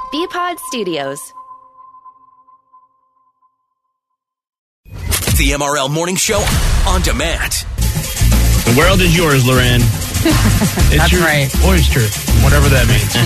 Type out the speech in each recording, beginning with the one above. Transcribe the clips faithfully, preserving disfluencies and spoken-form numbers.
B-Pod Studios. The M R L Morning Show on demand. The world is yours, Loren. It's That's your right. oyster, whatever that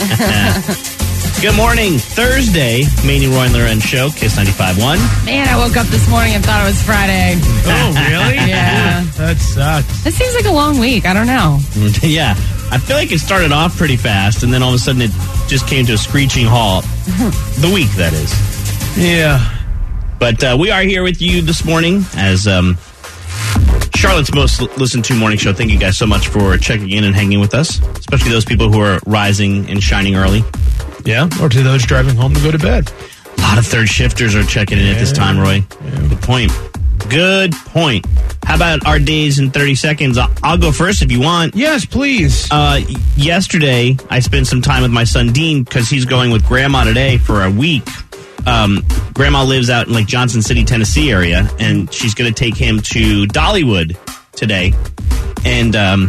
means. Good morning. Thursday, Manny, Roy, and Loren Show, Kiss ninety-five point one. Man, I woke up this morning and thought it was Friday. Oh, really? Yeah. That sucks. It seems like a long week. I don't know. Yeah, I feel like it started off pretty fast, and then all of a sudden it just came to a screeching halt. The week, that is. Yeah. But uh, we are here with you this morning as um, Charlotte's most listened to morning show. Thank you guys so much for checking in and hanging with us, especially those people who are rising and shining early. Yeah, or to those driving home to go to bed. A lot of third shifters are checking in at this time, Roy. Yeah. Good point. Good point. How about our days in thirty seconds? I'll, I'll go first if you want. Yes, please. Uh, yesterday, I spent some time with my son Dean because he's going with Grandma today for a week. Um, Grandma lives out in like Johnson City, Tennessee area, and she's going to take him to Dollywood today. And um,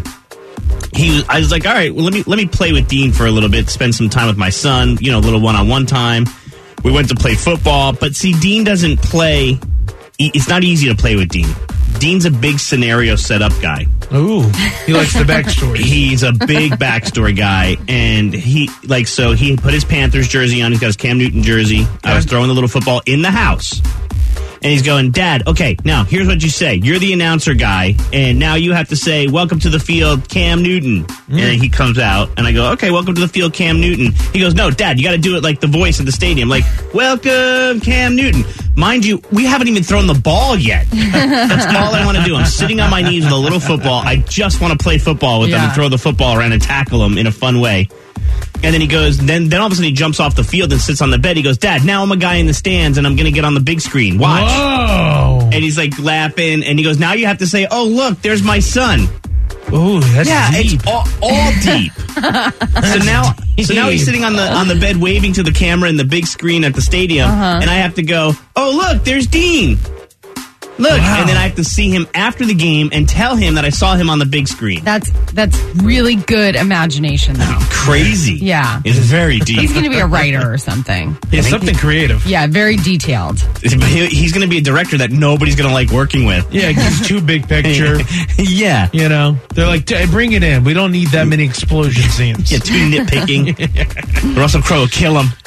he, I was like, all right, well, let me let me play with Dean for a little bit, spend some time with my son, you know, a little one-on-one time. We went to play football, but see, Dean doesn't play. It's not easy to play with Dean. Dean's a big scenario setup guy. Ooh, he likes the backstory. He's a big backstory guy, and he like so he put his Panthers jersey on. He's got his Cam Newton jersey. I was throwing the little football in the house, and he's going, Dad, okay, now here's what you say. You're the announcer guy, and now you have to say, welcome to the field, Cam Newton. Mm. And he comes out, and I go, okay, welcome to the field, Cam Newton. He goes, no, Dad, you got to do it like the voice of the stadium, like, welcome, Cam Newton. Mind you, we haven't even thrown the ball yet. That's all I want to do. I'm sitting on my knees with a little football. I just want to play football with Yeah. them and throw the football around and tackle them in a fun way. And then he goes, then then all of a sudden he jumps off the field and sits on the bed. He goes, Dad, now I'm a guy in the stands and I'm going to get on the big screen. Watch. Whoa. And he's like laughing. And he goes, now you have to say, oh, look, there's my son. Ooh, that's Yeah, deep. it's all, all deep. so now so now he's sitting on the on the bed waving to the camera in the big screen at the stadium. Uh-huh. And I have to go, oh, look, there's Dean. Look, Wow. and then I have to see him after the game and tell him that I saw him on the big screen. That's that's really good imagination, though. Crazy. Yeah. It's very deep. He's going to be a writer or something. It's something creative. Yeah, very detailed. He- He's going to be a director that nobody's going to like working with. Yeah, it's too big picture. Yeah. You know, they're like, "Hey, bring it in. We don't need that many explosion scenes. Yeah, too nitpicking. Russell Crowe will kill him.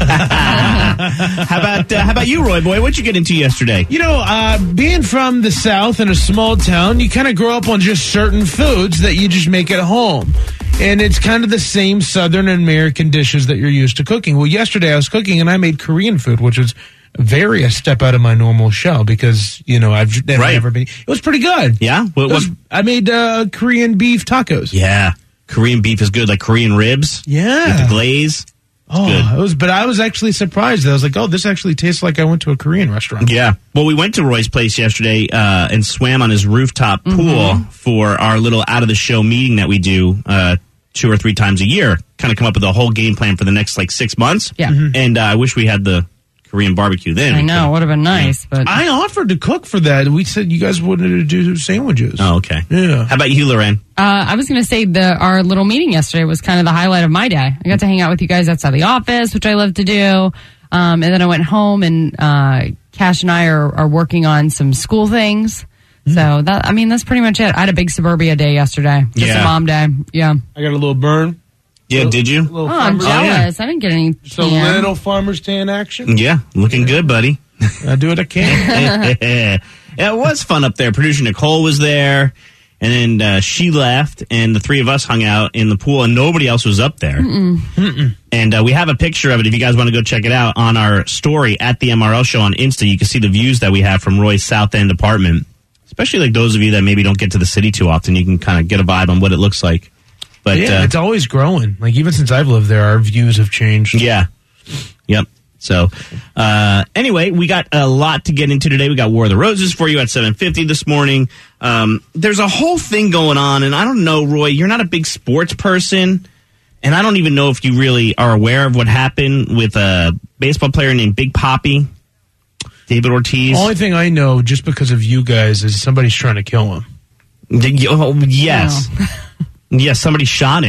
How about uh, how about you, Roy boy? What'd you get into yesterday? You know, uh, being from the South in a small town, you kind of grow up on just certain foods that you just make at home. And it's kind of the same Southern American dishes that you're used to cooking. Well, yesterday I was cooking and I made Korean food, which was very a step out of my normal shell because, you know, I've never, Right. never been. It was pretty good. Yeah? What, It was- what- I made uh, Korean beef tacos. Yeah. Korean beef is good, like Korean ribs. Yeah. With the glaze. Oh, good. it was, but I was actually surprised. I was like, oh, this actually tastes like I went to a Korean restaurant. Yeah. Well, we went to Roy's place yesterday uh, and swam on his rooftop pool for our little out-of-the-show meeting that we do uh, two or three times a year. Kind of come up with a whole game plan for the next, like, six months. Yeah. Mm-hmm. And uh, I wish we had the Korean barbecue then. I know. Would have been nice, but I offered to cook for that. We said you guys wanted to do sandwiches. Oh, okay. Yeah. How about you, Loren? Uh, I was going to say the our little meeting yesterday was kind of the highlight of my day. I got to hang out with you guys outside the office, which I love to do. Um, and then I went home, and uh, Cash and I are, are working on some school things. Mm. So that I mean, that's pretty much it. I had a big suburbia day yesterday. Just Yeah. a mom day. Yeah. I got a little burn. Yeah, did you? Little Oh, I'm farmer's- jealous. I didn't get any. Just a tan. little farmer's tan action. Yeah, looking good, buddy. I do what I can. Yeah, it was fun up there. Producer Nicole was there, and then uh, she left, and the three of us hung out in the pool, and nobody else was up there. Mm-mm. Mm-mm. And uh, we have a picture of it if you guys want to go check it out on our story at the M R L Show on Insta. You can see the views that we have from Roy's South End apartment, especially like those of you that maybe don't get to the city too often. You can kind of get a vibe on what it looks like. But yeah, uh, it's always growing. Like even since I've lived there, our views have changed. yeah, yep. So, uh, anyway, we got a lot to get into today. We got War of the Roses for you at seven fifty this morning. Um, there's a whole thing going on, and I don't know, Roy, you're not a big sports person, and I don't even know if you really are aware of what happened with a baseball player named Big Papi, David Ortiz. Only thing I know, just because of you guys, is somebody's trying to kill him. Oh, yes. Yes, somebody shot him.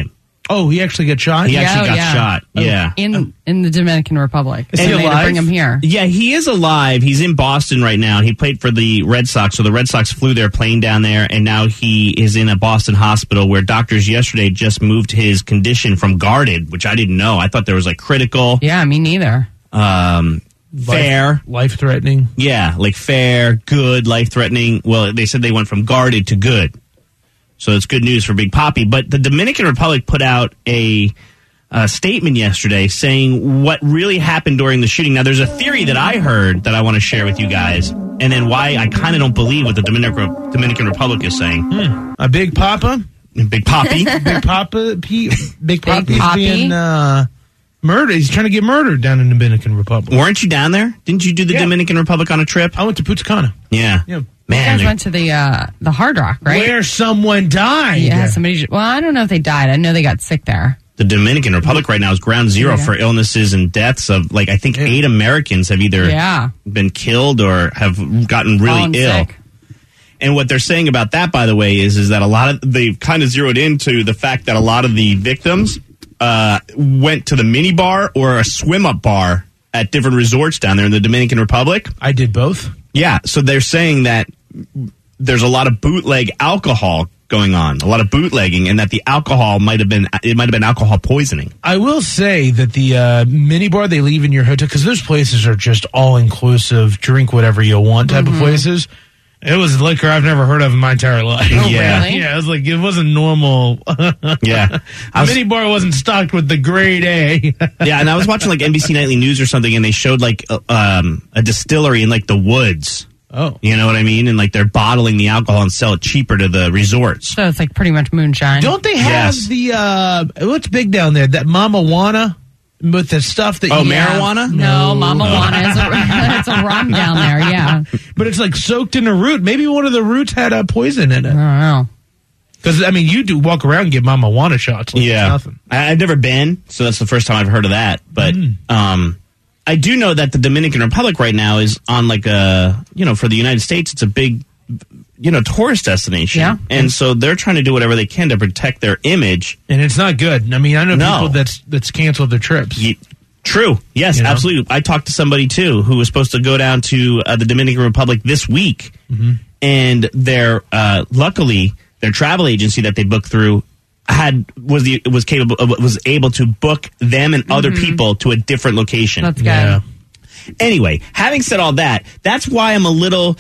Oh, he actually got shot? He Yeah, actually oh, got yeah. shot. Yeah. In in the Dominican Republic. Is And he they had to alive? bring him here. Yeah, he is alive. He's in Boston right now. He played for the Red Sox, so the Red Sox flew their plane down there, and now he is in a Boston hospital where doctors yesterday just moved his condition from guarded, which I didn't know. I thought there was like critical, Yeah, me neither. um, fair. Life threatening. Yeah, like fair, good, life-threatening. Well, they said they went from guarded to good. So it's good news for Big Papi. But the Dominican Republic put out a, a statement yesterday saying what really happened during the shooting. Now, there's a theory that I heard that I want to share with you guys, and then why I kind of don't believe what the Dominican, Dominican Republic is saying. Hmm. A Big Papa? Big Papi. Big Papa? P, Big Papa's Papi? being uh, murdered. He's trying to get murdered down in the Dominican Republic. Weren't you down there? Didn't you do the Yeah. Dominican Republic on a trip? I went to Punta Cana. Yeah. Yeah. You Man, guys they're- went to the uh, the Hard Rock, right? Where someone died. Yeah, somebody. Well, I don't know if they died. I know they got sick there. the Dominican Republic right now is ground zero Yeah. for illnesses and deaths of, like, I think eight Americans have either Yeah. been killed or have gotten really Fallen ill. sick. And what they're saying about that, by the way, is is that a lot of they've kind of zeroed into the fact that a lot of the victims uh, went to the mini bar or a swim up bar at different resorts down there in the Dominican Republic. I did both. Yeah, so they're saying that there's a lot of bootleg alcohol going on, a lot of bootlegging, and that the alcohol might have been it might have been alcohol poisoning. I will say that the uh, mini bar they leave in your hotel, because those places are just all inclusive, drink whatever you want type Mm-hmm. of places. It was liquor I've never heard of in my entire life. Oh, Yeah. really? Yeah, it was like, it wasn't normal. Yeah, The I was, mini bar wasn't stocked with the grade A. yeah, and I was watching like N B C Nightly News or something, and they showed like uh, um, a distillery in like the woods. Oh. You know what I mean? And like they're bottling the alcohol and sell it cheaper to the resorts. So it's like pretty much moonshine. Don't they have Yes. the, uh, what's big down there? That Mama Juana? With the stuff that Oh, you... Yeah. marijuana? No, Mama Juana is a, it's a rum down there. Yeah, But it's like soaked in a root. Maybe one of the roots had a poison in I it. don't know. Because, I mean, you do walk around and get Mama Juana shots. Like Yeah, It's nothing. I, I've never been, so that's the first time I've heard of that. But um, I do know that the Dominican Republic right now is on like a, you know, for the United States, it's a big, you know, tourist destination. Yeah. And so they're trying to do whatever they can to protect their image. And it's not good. I mean, I know No. people that's that's canceled their trips. Ye- True. Yes, You know? absolutely. I talked to somebody too who was supposed to go down to uh, the Dominican Republic this week, and their uh, luckily their travel agency that they booked through had was the was capable of, was able to book them and other people to a different location. That's good. Yeah. Anyway, having said all that, that's why I'm a little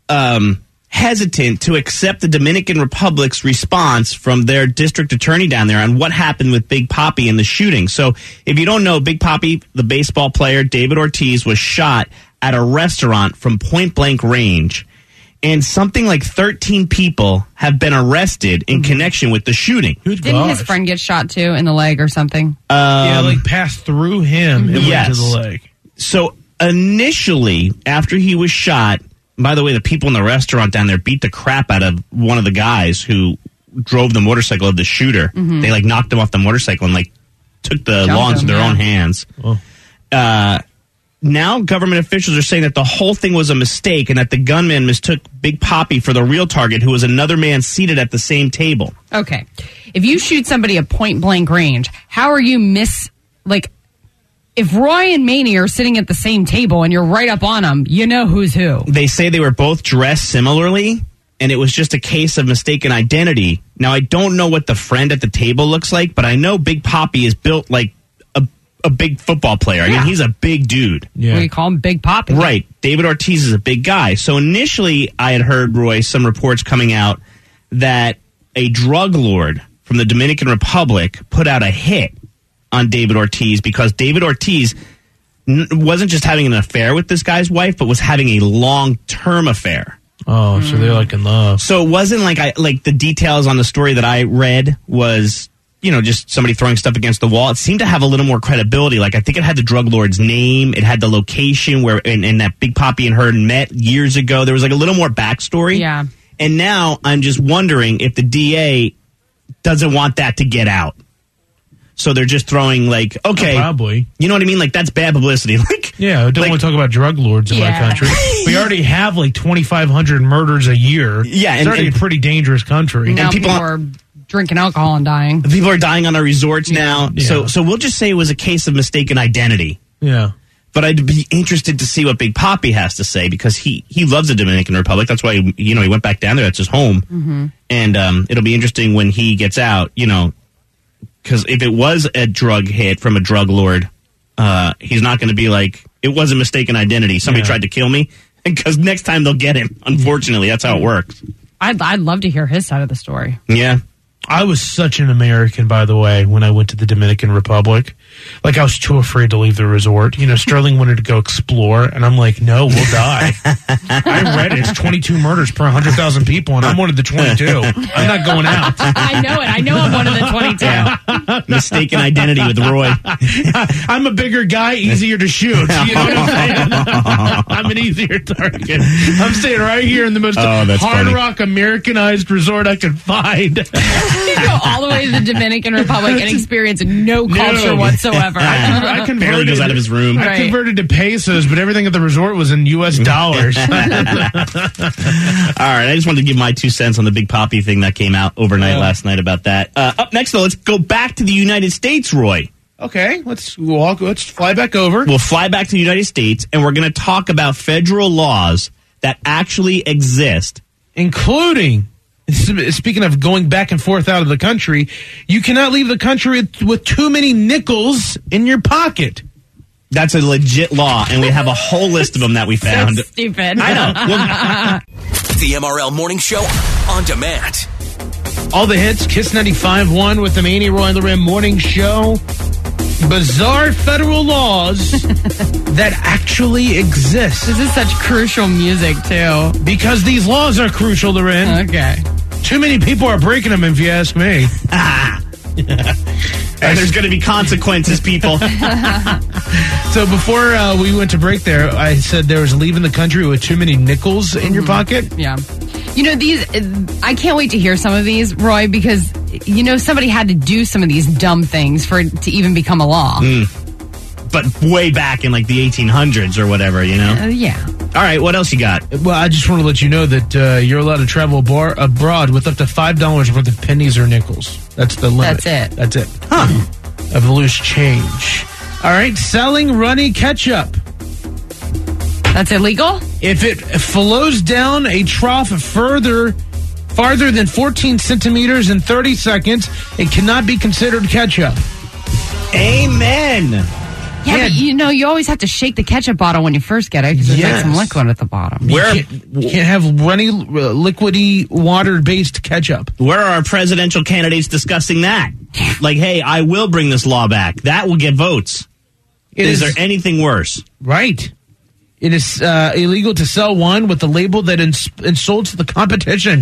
um, hesitant to accept the Dominican Republic's response from their district attorney down there on what happened with Big Papi and the shooting. So if you don't know, Big Papi, the baseball player, David Ortiz, was shot at a restaurant from point blank range. And something like thirteen people have been arrested in connection with the shooting. Good Didn't his gosh. friend get shot too in the leg or something? Yeah, like passed through him and Yes. went to the leg. So initially, after he was shot, by the way, the people in the restaurant down there beat the crap out of one of the guys who drove the motorcycle of the shooter. They like knocked him off the motorcycle and like took the Jumped law into him, their yeah. own hands. Oh. Uh, now government officials are saying that the whole thing was a mistake and that the gunman mistook Big Papi for the real target, who was another man seated at the same table. Okay. If you shoot somebody at point blank range, how are you miss like if Roy and Maney are sitting at the same table and you're right up on them, you know who's who. They say they were both dressed similarly, and it was just a case of mistaken identity. Now, I don't know what the friend at the table looks like, but I know Big Papi is built like a, a big football player. I Yeah. mean, he's a big dude. Yeah. We call him Big Papi. Right. David Ortiz is a big guy. So initially, I had heard, Roy, some reports coming out that a drug lord from the Dominican Republic put out a hit on David Ortiz because David Ortiz n- wasn't just having an affair with this guy's wife, but was having a long-term affair. Oh, so they're like in love. So it wasn't like I like the details on the story that I read was, you know, just somebody throwing stuff against the wall. It seemed to have a little more credibility. Like I think it had the drug lord's name, it had the location where and, and that Big Papi and her met years ago. There was like a little more backstory. Yeah. And now I'm just wondering if the D A doesn't want that to get out. So they're just throwing like, okay, Probably. you know what I mean? Like that's bad publicity. Like, Yeah, I don't Like- want to talk about drug lords in Yeah. my country. We already have like twenty-five hundred murders a year. Yeah, It's and- already and- a pretty dangerous country. Now people- people, are drinking alcohol and dying. People are dying on our resorts now. Yeah. So so we'll just say it was a case of mistaken identity. Yeah. But I'd be interested to see what Big Papi has to say because he, he loves the Dominican Republic. That's why, he, you know, he went back down there. That's his home. Mm-hmm. And um, it'll be interesting when he gets out, you know, because if it was a drug hit from a drug lord, uh, he's not going to be like, it was a mistaken identity. Somebody Yeah. tried to kill me. Because next time they'll get him. Unfortunately, that's how it works. I'd, I'd love to hear his side of the story. Yeah. I was such an American, by the way, when I went to the Dominican Republic. Like, I was too afraid to leave the resort. You know, Sterling wanted to go explore, and I'm like, no, we'll die. I read it. It's twenty-two murders per one hundred thousand people, and I'm one of the twenty-two. I'm not going out. I know it. I know I'm one of the twenty-two. Mistaken identity with Roy. I'm a bigger guy, easier to shoot. You know what I'm saying? I'm an easier target. I'm staying right here in the most Oh, that's hard funny. rock Americanized resort I could find. You go all the way to the Dominican Republic and experience no culture No. whatsoever. I converted, Barely goes out of his room. I Right. converted to pesos, but everything at the resort was in U S dollars. All right, I just wanted to give my two cents on the Big Papi thing that came out overnight Yeah. last night about that. Uh, up next, though, let's go back to the United States, Roy. Okay, let's walk. Let's fly back over. We'll fly back to the United States, and we're going to talk about federal laws that actually exist. Including, speaking of going back and forth out of the country, you cannot leave the country with, with too many nickels in your pocket. That's a legit law, and we have a whole list of them that we found. So stupid. I know. Well, The M R L Morning Show on demand. All the hits, Kiss ninety-five point one with the Manny Roy and Loren Morning Show. Bizarre federal laws that actually exist. This is such crucial music, too. Because these laws are crucial, Loren. Okay. Too many people are breaking them, if you ask me. and there's going to be consequences, people. So before uh, we went to break there, I said there was leaving the country with too many nickels in your pocket. Yeah. You know, these, I can't wait to hear some of these, Roy, because, you know, somebody had to do some of these dumb things for it to even become a law. But way back in like the eighteen hundreds or whatever, you know? Uh, yeah. All right, what else you got? Well, I just want to let you know that uh, you're allowed to travel bar- abroad with up to five dollars worth of pennies or nickels. That's the limit. That's it. That's it. Huh. Of loose change. All right, selling runny ketchup. That's illegal? If it flows down a trough further, farther than fourteen centimeters in thirty seconds, it cannot be considered ketchup. Amen. Yeah, Yeah. but you know, you always have to shake the ketchup bottle when you first get it because there's like Yes. some liquid at the bottom. Where You can't, you can't have runny, uh, liquidy, water-based ketchup. where are our presidential candidates discussing that? Like, hey, I will bring this law back. That will get votes. It Is is there anything worse? right. It is uh, illegal to sell wine with a label that ins- insults the competition.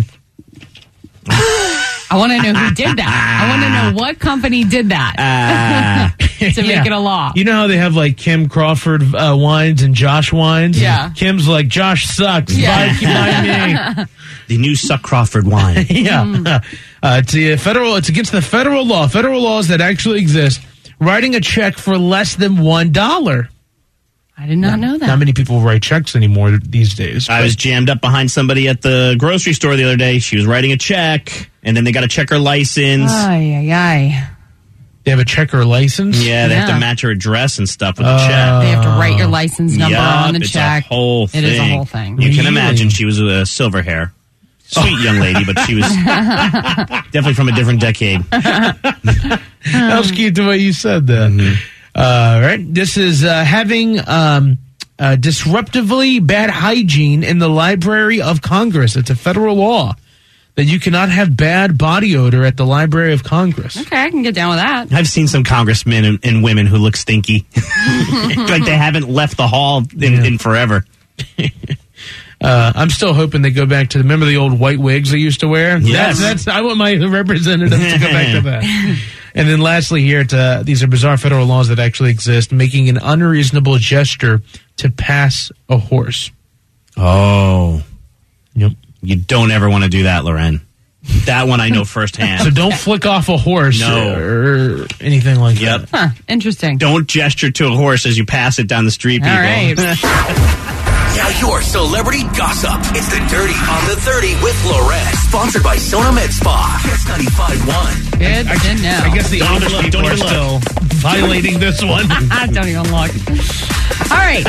I want to know who did that. I want to know what company did that to Yeah. make it a law. You know how they have like Kim Crawford uh, wines and Josh wines? Yeah. Kim's like, Josh sucks. Yeah. Buy, buy me. The new Suck Crawford wine. Yeah. Uh, it's a federal. It's against the federal law. Federal laws that actually exist. Writing a check for less than one dollar. I did not know that. Not many people write checks anymore these days. I was jammed up behind somebody at the grocery store the other day. She was writing a check, and then they got to check her license. Ay, ay, ay. They have a checker license. yeah, they have Yeah. to match her address and stuff with the Uh, check. They have to write your license number Yup, on the it's check. a whole thing. It is a whole thing. You can Really? imagine she was a silver hair. Sweet young lady, but she was definitely from a different decade. That was cute the way you said that. Mm-hmm. Uh, right. This is uh, having um, uh, disruptively bad hygiene in the Library of Congress. It's a federal law that you cannot have bad body odor at the Library of Congress. Okay, I can get down with that. I've seen some congressmen and, and women who look stinky. Like they haven't left the hall in, Yeah. in forever. Uh, I'm still hoping they go back to, remember the old white wigs they used to wear? Yes. That's, that's, I want my representatives to go back to that. And then lastly here, it's, uh, these are bizarre federal laws that actually exist, making an unreasonable gesture to pass a horse. Oh. Yep. You don't ever want to do that, Loren. That one I know firsthand. So don't flick off a horse No. or anything like Yep. that. Huh, interesting. Don't gesture to a horse as you pass it down the street, people. All right. Now your celebrity gossip. It's the Dirty on the thirty with Loren. Sponsored by Sona Med Spa. Kiss ninety-five point one. Good I, to know. I guess the Don't Amish even look, people don't are even still violating this one. Don't even look. All right.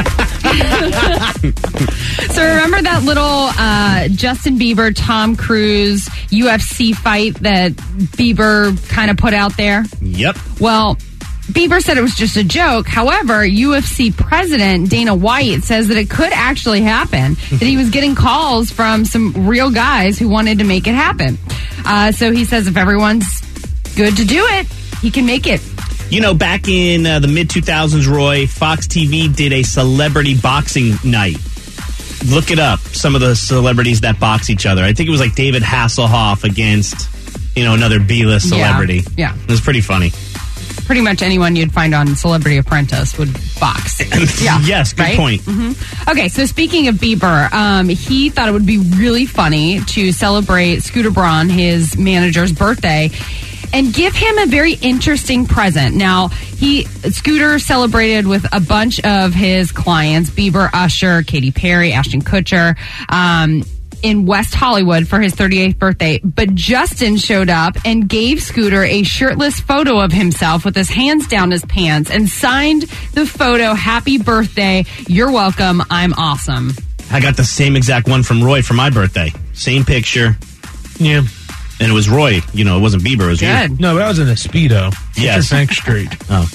So remember that little uh, Justin Bieber, Tom Cruise U F C fight that Bieber kind of put out there? Yep. Well, Bieber said it was just a joke. However, U F C president Dana White says that it could actually happen, that he was getting calls from some real guys who wanted to make it happen. Uh, so he says if everyone's good to do it, he can make it. You know, back in uh, the mid two thousands, Roy, Fox T V did a celebrity boxing night. Look it up, some of the celebrities that box each other. I think it was like David Hasselhoff against, you know, another B-list celebrity. Yeah, yeah. It was pretty funny. Pretty much anyone you'd find on Celebrity Apprentice would box. Yeah, yes, good right? point. Mm-hmm. Okay, so speaking of Bieber, um, he thought it would be really funny to celebrate Scooter Braun, his manager's birthday, and give him a very interesting present. Now, he Scooter celebrated with a bunch of his clients, Bieber, Usher, Katy Perry, Ashton Kutcher, um, in West Hollywood for his thirty-eighth birthday. But Justin showed up and gave Scooter a shirtless photo of himself with his hands down his pants and signed the photo, "Happy birthday, you're welcome, I'm awesome." I got the same exact one from Roy for my birthday. Same picture. Yeah. And it was Roy. You know, it wasn't Bieber. It was you. Good. No, that was in a Speedo. Yes. Bank Street. Oh.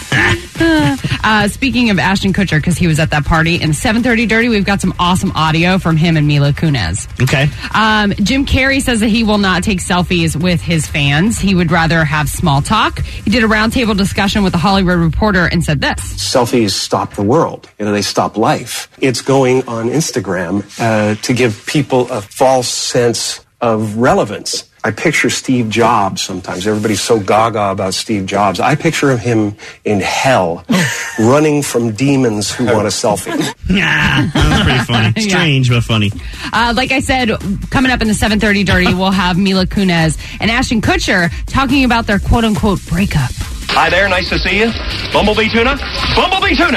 Uh, speaking of Ashton Kutcher, because he was at that party, in seven thirty Dirty, we've got some awesome audio from him and Mila Kunis. Okay. Um, Jim Carrey says that he will not take selfies with his fans. He would rather have small talk. He did a roundtable discussion with the Hollywood Reporter and said this. Selfies stop the world. You know, they stop life. It's going on Instagram uh, to give people a false sense of relevance. I picture Steve Jobs sometimes. Everybody's so gaga about Steve Jobs. I picture him in hell, running from demons who want a selfie. Yeah, that was pretty funny. Strange, yeah. But funny. Uh, like I said, coming up in the seven thirty Dirty, we'll have Mila Kunis and Ashton Kutcher talking about their quote-unquote breakup. Hi there, nice to see you. Bumblebee tuna? Bumblebee tuna!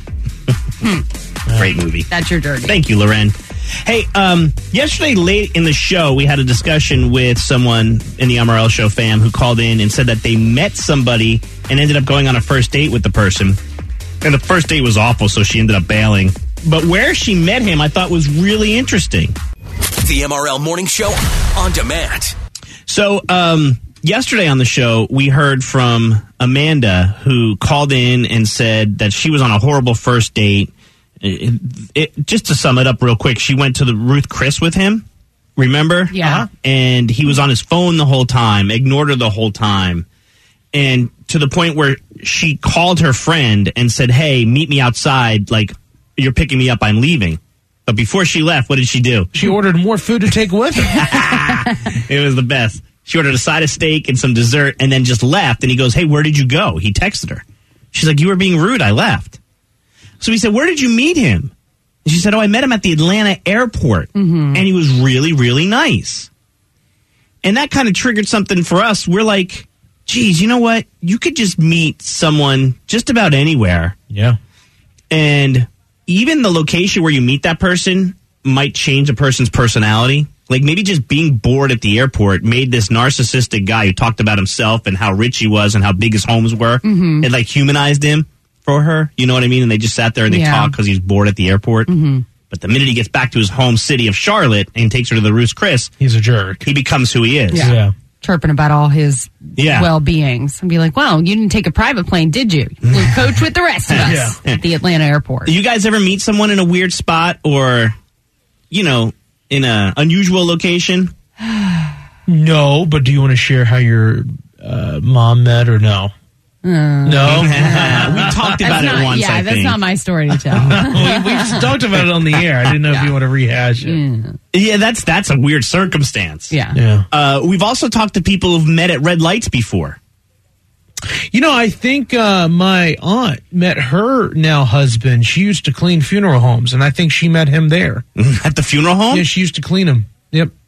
hmm. Great movie. That's your dirty. Thank you, Loren. Hey, um, yesterday late in the show, we had a discussion with someone in the M R L Show fam who called in and said that they met somebody and ended up going on a first date with the person. And the first date was awful, so she ended up bailing. But where she met him, I thought was really interesting. The M R L Morning Show on demand. So, um, yesterday on the show, we heard from Amanda, who called in and said that she was on a horrible first date. It, it, just to sum it up real quick, she went to the Ruth Chris with him, remember? Yeah. Uh-huh. And he was on his phone the whole time, ignored her the whole time. And to the point where she called her friend and said, hey, meet me outside, like, you're picking me up, I'm leaving. But before she left, what did she do? She ordered more food to take with her. It was the best. She ordered a side of steak and some dessert and then just left. And he goes, hey, where did you go? He texted her. She's like, you were being rude, I left. So he said, where did you meet him? And she said, oh, I met him at the Atlanta airport. Mm-hmm. And he was really, really nice. And that kind of triggered something for us. We're like, geez, you know what? You could just meet someone just about anywhere. Yeah. And even the location where you meet that person might change a person's personality. Like maybe just being bored at the airport made this narcissistic guy who talked about himself and how rich he was and how big his homes were. Mm-hmm. It like humanized him for her. You know what I mean? And they just sat there and they yeah. talked because he's bored at the airport. Mm-hmm. But the minute he gets back to his home city of Charlotte and takes her to the Ruth's Chris, he's a jerk. He becomes who he is. Yeah. yeah. Chirping about all his yeah. well-beings and be like, well, you didn't take a private plane, did you? You flew coach with the rest of us yeah. at the Atlanta airport. Do you guys ever meet someone in a weird spot or, you know, in an unusual location? No, but do you want to share how your uh, mom met or no? Uh, no? We talked about not, it once, yeah, I that's think. not my story to tell. we, we talked about it on the air. I didn't know yeah. if you want to rehash it. Mm. Yeah, that's that's a weird circumstance. Yeah. Yeah. Uh, we've also talked to people who've met at red lights before. You know, I think uh, my aunt met her now husband. She used to clean funeral homes, and I think she met him there. At the funeral home? Yeah, she used to clean them. Yep.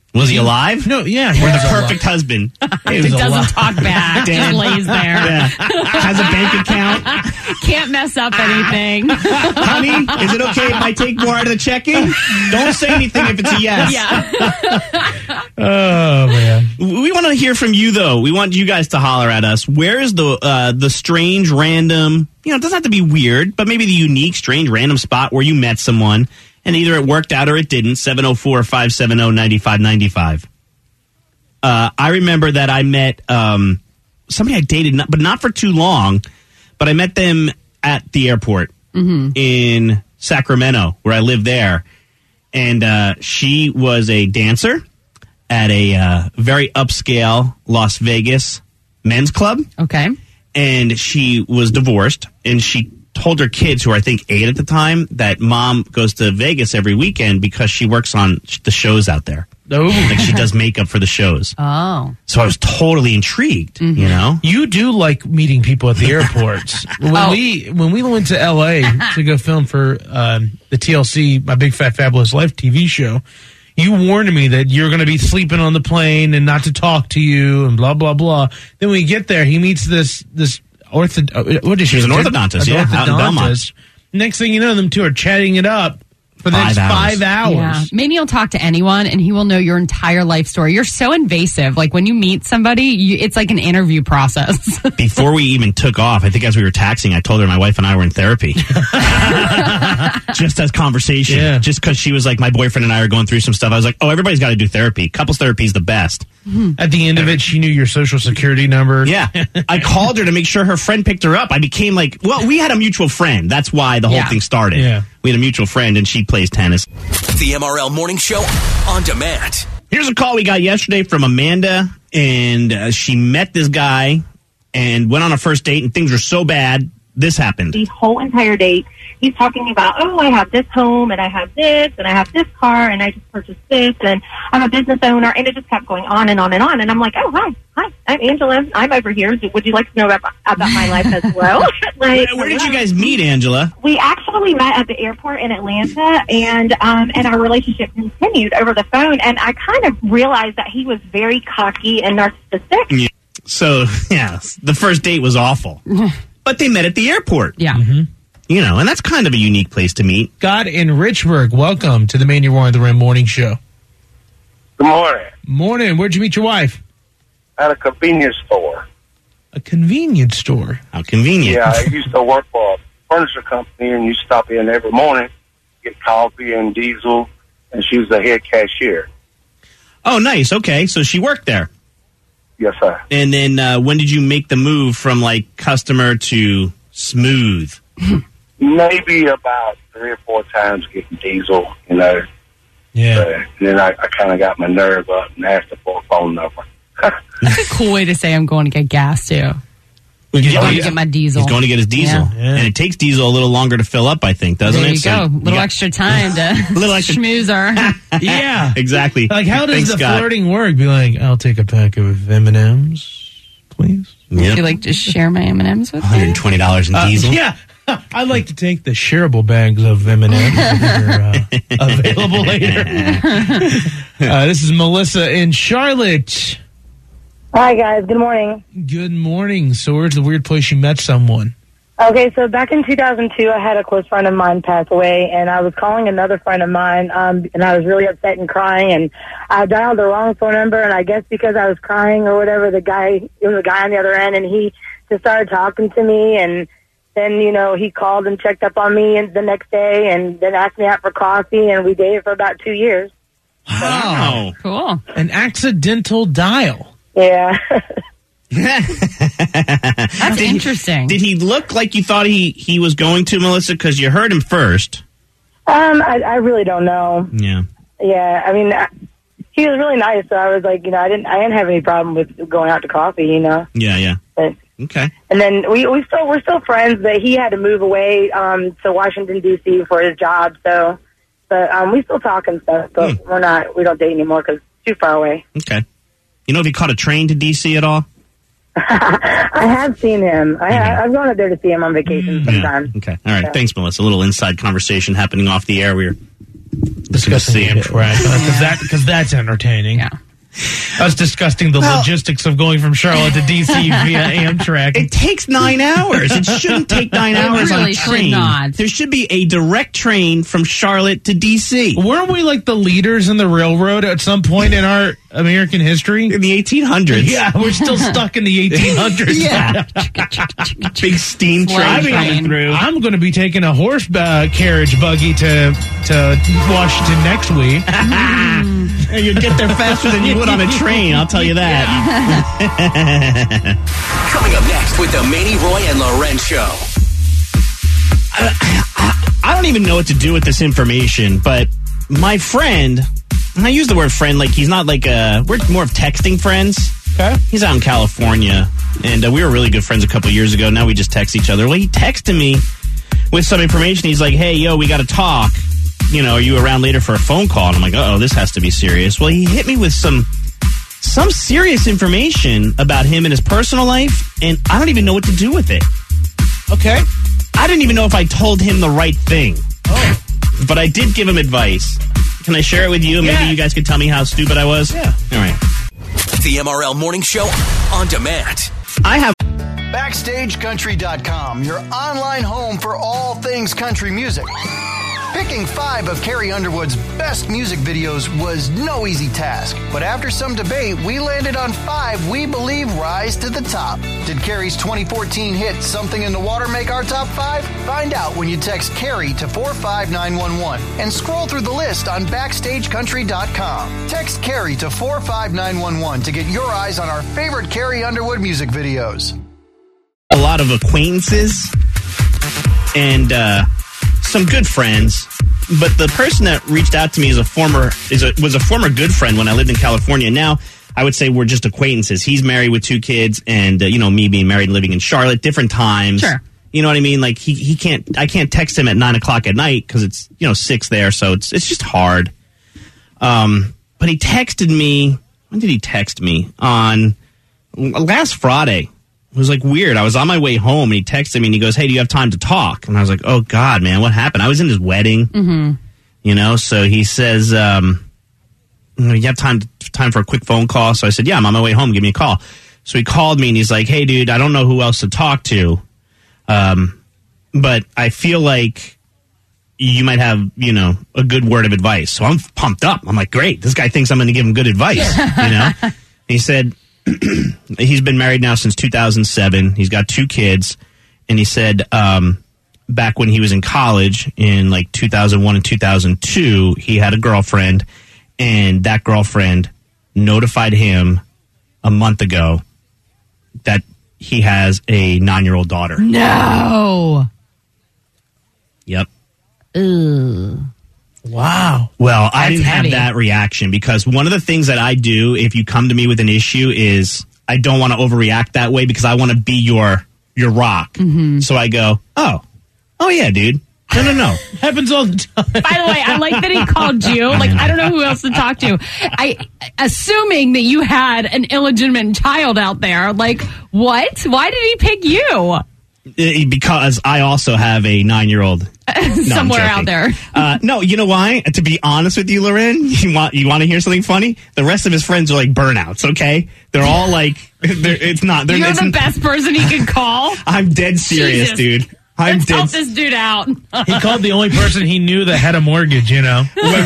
Was he alive? No, yeah. Or the perfect husband? He doesn't talk back. Just lays there. Yeah. Has a bank account. Can't mess up anything. Honey, is it okay if I take more out of the checking? Don't say anything if it's a yes. Yeah. Oh, man. We want to hear from you, though. We want you guys to holler at us. Where is the uh, the strange, random, you know, it doesn't have to be weird, but maybe the unique, strange, random spot where you met someone and either it worked out or it didn't. seven oh four, five seven oh, nine five nine five. Uh, I remember that I met um, somebody I dated, not, but not for too long, but I met them at the airport mm-hmm. in Sacramento, where I live there. And uh, she was a dancer at a uh, very upscale Las Vegas men's club. Okay. And she was divorced, and she told her kids, who were, I think, eight at the time, that mom goes to Vegas every weekend because she works on the shows out there. Oh. Like she does makeup for the shows. Oh. So I was totally intrigued, mm-hmm. you know? You do like meeting people at the airports. when oh. we when we went to L A to go film for um, the T L C, My Big Fat Fabulous Life T V show, you warned me that you're going to be sleeping on the plane and not to talk to you and blah, blah, blah. Then when we get there, he meets this this ortho... Uh, what is she? She was an orthodontist, an yeah, orthodontist. out in Belmont. Next thing you know, them two are chatting it up for the five next hours. five hours. Yeah. Maybe you'll talk to anyone and he will know your entire life story. You're so invasive. Like when you meet somebody, you, it's like an interview process. Before we even took off, I think as we were taxiing, I told her my wife and I were in therapy. Just as conversation. Yeah. Just because she was like, my boyfriend and I are going through some stuff. I was like, oh, everybody's got to do therapy. Couples therapy is the best. At the end of it, she knew your social security number. Yeah. I called her to make sure her friend picked her up. I became like, well, we had a mutual friend. That's why the whole Yeah. thing started. Yeah. We had a mutual friend, and she plays tennis. The M R L Morning Show on demand. Here's a call we got yesterday from Amanda, and uh, she met this guy and went on a first date, and things were so bad, this happened. The whole entire date, he's talking about, oh, I have this home, and I have this, and I have this car, and I just purchased this, and I'm a business owner, and it just kept going on and on and on. And I'm like, oh, hi, hi, I'm Angela. I'm over here. Would you like to know about, about my life as well? Like, Where did you guys meet, Angela? We actually met at the airport in Atlanta, and um, and our relationship continued over the phone. And I kind of realized that he was very cocky and narcissistic. Yeah. So, yeah, the first date was awful. But they met at the airport. Yeah. Mm-hmm. You know, and that's kind of a unique place to meet. Scott in Richburg, welcome to the Man You Wore on the Rim Morning Show. Good morning. Morning. Where'd you meet your wife? At a convenience store. A convenience store. How convenient. Yeah, I used to work for a furniture company and used to stop in every morning, get coffee and diesel, and she was the head cashier. Oh, nice. Okay, so she worked there. Yes, sir. And then uh, when did you make the move from, like, customer to smooth? Maybe about three or four times getting diesel, you know. Yeah. Uh, and then I, I kind of got my nerve up and asked her for a phone number. That's a cool way to say I'm going to get gas, too. Well, I'm he's, going to get my diesel. he's going to get his diesel. Yeah. Yeah. And it takes diesel a little longer to fill up, I think, doesn't There it? you So go. A little got- extra time to Little extra- schmooze our... Yeah. Exactly. Like, how does Thanks, the Scott. flirting work? Be like, I'll take a pack of M and M's, please. Would Yep. you like to share my M and M's with one hundred me? twenty dollars in Uh, diesel. yeah. I'd like to take the shareable bags of M and M's that are uh, available later. uh, this is Melissa in Charlotte. Hi, guys. Good morning. Good morning. So where's the weird place you met someone? Okay, so back in two thousand two, I had a close friend of mine pass away, and I was calling another friend of mine, um, and I was really upset and crying, and I dialed the wrong phone number, and I guess because I was crying or whatever, the guy, it was a guy on the other end, and he just started talking to me, and then, you know, he called and checked up on me and the next day, and then asked me out for coffee, and we dated for about two years. Wow. Cool. An accidental dial. Yeah. That's Did he- interesting. Did he look like you thought he, he was going to, Melissa? Because you heard him first. um, I, I really don't know. Yeah. Yeah, I mean, I, he was really nice, so I was like, you know, I didn't, I didn't have any problem with going out to coffee, you know. Yeah, yeah. But, Okay. and then we we still we're still friends, but he had to move away um, to Washington D C for his job, so but um, we still talk and stuff, but Hmm. we're not we don't date anymore because it's too far away. Okay. You know if he caught a train to D C at all? I have seen him. I, Mhm. I've gone up there to see him on vacation sometimes. Okay. All right. Yeah. Thanks, Melissa. A little inside conversation happening off the air. We were Discussing See. Amtrak. Because that, cause that's entertaining. Yeah. Us discussing the Well- logistics of going from Charlotte to D C via Amtrak. It takes nine hours. It shouldn't take nine It hours on a really should train. not. There should be a direct train from Charlotte to D C. Weren't we like the leaders in the railroad at some point in our American history? In the eighteen hundreds. Yeah, we're still stuck in the eighteen hundreds. Yeah. Big steam train Slow coming train. through. I'm going to be taking a horse uh, carriage buggy to to Washington next week. And you'd get there faster than you would on a train, I'll tell you that. Coming up next with the Manny, Roy, and Loren Show. I don't even know what to do with this information, but my friend, and I use the word friend like he's not like a, we're more of texting friends. Okay. He's out in California, and uh, we were really good friends a couple years ago. Now we just text each other. Well, he texted me with some information. He's like, hey, yo, we got to talk. You know, are you around later for a phone call? And I'm like, uh-oh, this has to be serious. Well, he hit me with some some serious information about him and his personal life, and I don't even know what to do with it. Okay. I didn't even know if I told him the right thing. Oh. But I did give him advice. Can I share it with you? Maybe Yeah. you guys could tell me how stupid I was? Yeah. All right. The M R L Morning Show on demand. I have... Backstage Country dot com, your online home for all things country music. Picking five of Carrie Underwood's best music videos was no easy task, but after some debate, we landed on five we believe rise to the top. Did Carrie's twenty fourteen hit Something in the Water make our top five? Find out when you text Carrie to four five nine one one and scroll through the list on Backstage Country dot com. Text Carrie to four five nine one one to get your eyes on our favorite Carrie Underwood music videos. a lot of acquaintances and uh, some good friends. But the person that reached out to me is a former is a, was a former good friend when I lived in California. Now I would say we're just acquaintances. He's married with two kids, and uh, you know, me being married and living in Charlotte, different times. Sure. You know what I mean? Like he he can't I can't text him at nine o'clock at night because it's you know six there, so it's it's just hard. Um, but he texted me. When did he text me? On last Friday. It was like weird. I was on my way home and he texted me and he goes, "Hey, do you have time to talk?" And I was like, "Oh God, man, what happened?" I was in his wedding, Mm-hmm. you know. So he says, um, "You have time to, time for a quick phone call?" So I said, "Yeah, I'm on my way home. Give me a call." So he called me and he's like, "Hey, dude, I don't know who else to talk to, um, but I feel like you might have, you know, a good word of advice." So I'm pumped up. I'm like, "Great, this guy thinks I'm going to give him good advice," you know. And he said. He's been married now since two thousand seven. He's got two kids. And he said um, back when he was in college in like two thousand one and two thousand two, he had a girlfriend. And that girlfriend notified him a month ago that he has a nine-year-old daughter. No. Yep. Ugh. Wow. Well, I That's didn't heavy. have that reaction because one of the things that I do if you come to me with an issue is I don't want to overreact that way because I want to be your your rock. Mm-hmm. So I go, oh, oh yeah, dude. No, no, no. Happens all the time. By the way, I like that he called you. Like, I don't know who else to talk to. I, assuming that you had an illegitimate child out there. Like, what? Why did he pick you? Uh, Because I also have a nine-year-old. No, I'm Somewhere joking. out there. Uh, no, you know why? To be honest with you, Loren, you want you want to hear something funny? The rest of his friends are like burnouts. Okay, they're all like, they're, it's not. They're, You're it's, the best person he could call. I'm dead serious, Jesus. dude. I'm Let's dead. help this dude out. He called the only person he knew that had a mortgage, you know. when,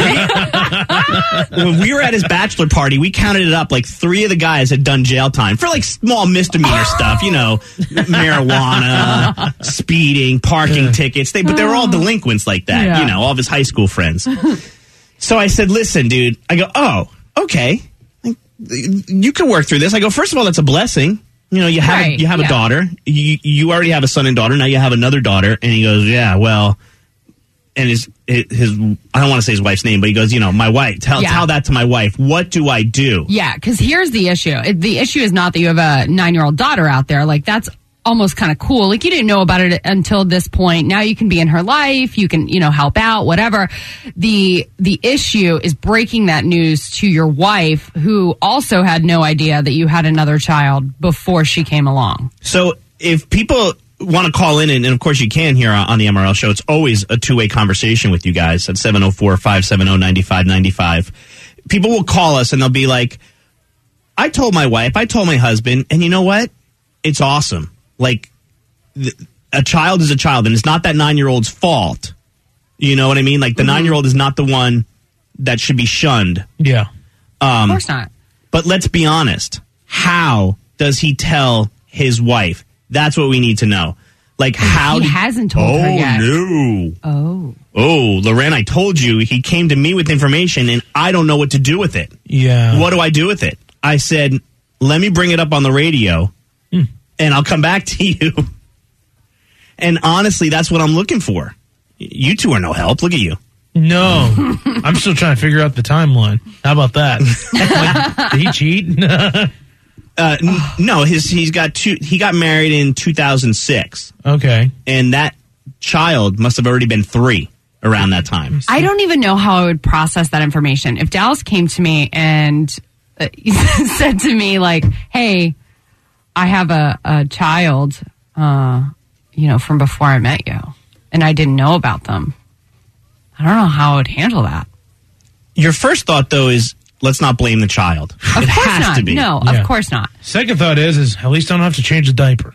we, when we were at his bachelor party, we counted it up. Like three of the guys had done jail time for like small misdemeanor stuff, you know, marijuana, speeding, parking tickets. They, but they were all delinquents like that, Yeah. you know, all of his high school friends. So I said, "Listen, dude." I go, "Oh, okay, you can work through this." I go, "First of all, that's a blessing." You know, you have Right, a, you have yeah. a daughter. You you already have a son and daughter. Now you have another daughter. And he goes, "Yeah, well," and his his I don't want to say his wife's name, but he goes, "You know, my wife. Tell Yeah. tell that to my wife. What do I do?" Yeah, because here's the issue. It- The issue is not that you have a nine-year-old daughter out there. Like, that's almost kind of cool. Like, you didn't know about it until this point. Now you can be in her life. You can, you know, help out, whatever. The the issue is breaking that news to your wife, who also had no idea that you had another child before she came along. So if people want to call in, and, and of course you can here on the M R L show, it's always a two-way conversation with you guys at seven oh four, five seven oh, nine five nine five. People will call us and they'll be like, I told my wife, I told my husband, and you know what? It's awesome. Like, th- a child is a child, and it's not that nine-year-old's fault. You know what I mean? Like, the mm-hmm. nine-year-old is not the one that should be shunned. Yeah. Um, of course not. But let's be honest. How does he tell his wife? That's what we need to know. Like, how he did, hasn't told oh, her yet. No. Oh. Oh, Loren, I told you he came to me with information, and I don't know what to do with it. Yeah. What do I do with it? I said, let me bring it up on the radio, hmm. and I'll come back to you. And honestly, that's what I'm looking for. You two are no help. Look at you. No. I'm still trying to figure out the timeline. How about that? Like, did he cheat? uh, n- no, his he's got two. He got married in two thousand six. Okay. And that child must have already been three around that time. I don't even know how I would process that information. If Dallas came to me and uh, said to me, like, hey, I have a, a child, uh, you know, from before I met you, and I didn't know about them, I don't know how I would handle that. Your first thought, though, is let's not blame the child. Of it course has not. to be. No, Yeah. of course not. Second thought is, is at least I don't have to change the diaper.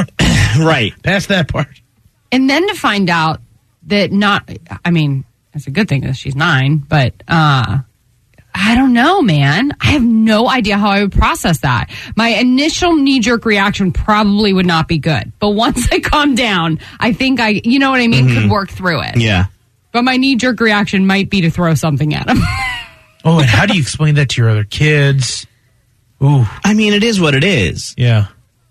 Right. Past that part. And then to find out that not, I mean, it's a good thing that she's nine, but uh, I don't know, man. I have no idea how I would process that. My initial knee-jerk reaction probably would not be good. But once I calm down, I think I, you know what I mean, mm-hmm. could work through it. Yeah. But my knee-jerk reaction might be to throw something at him. Oh, and how do you explain that to your other kids? Ooh. I mean, it is what it is. Yeah.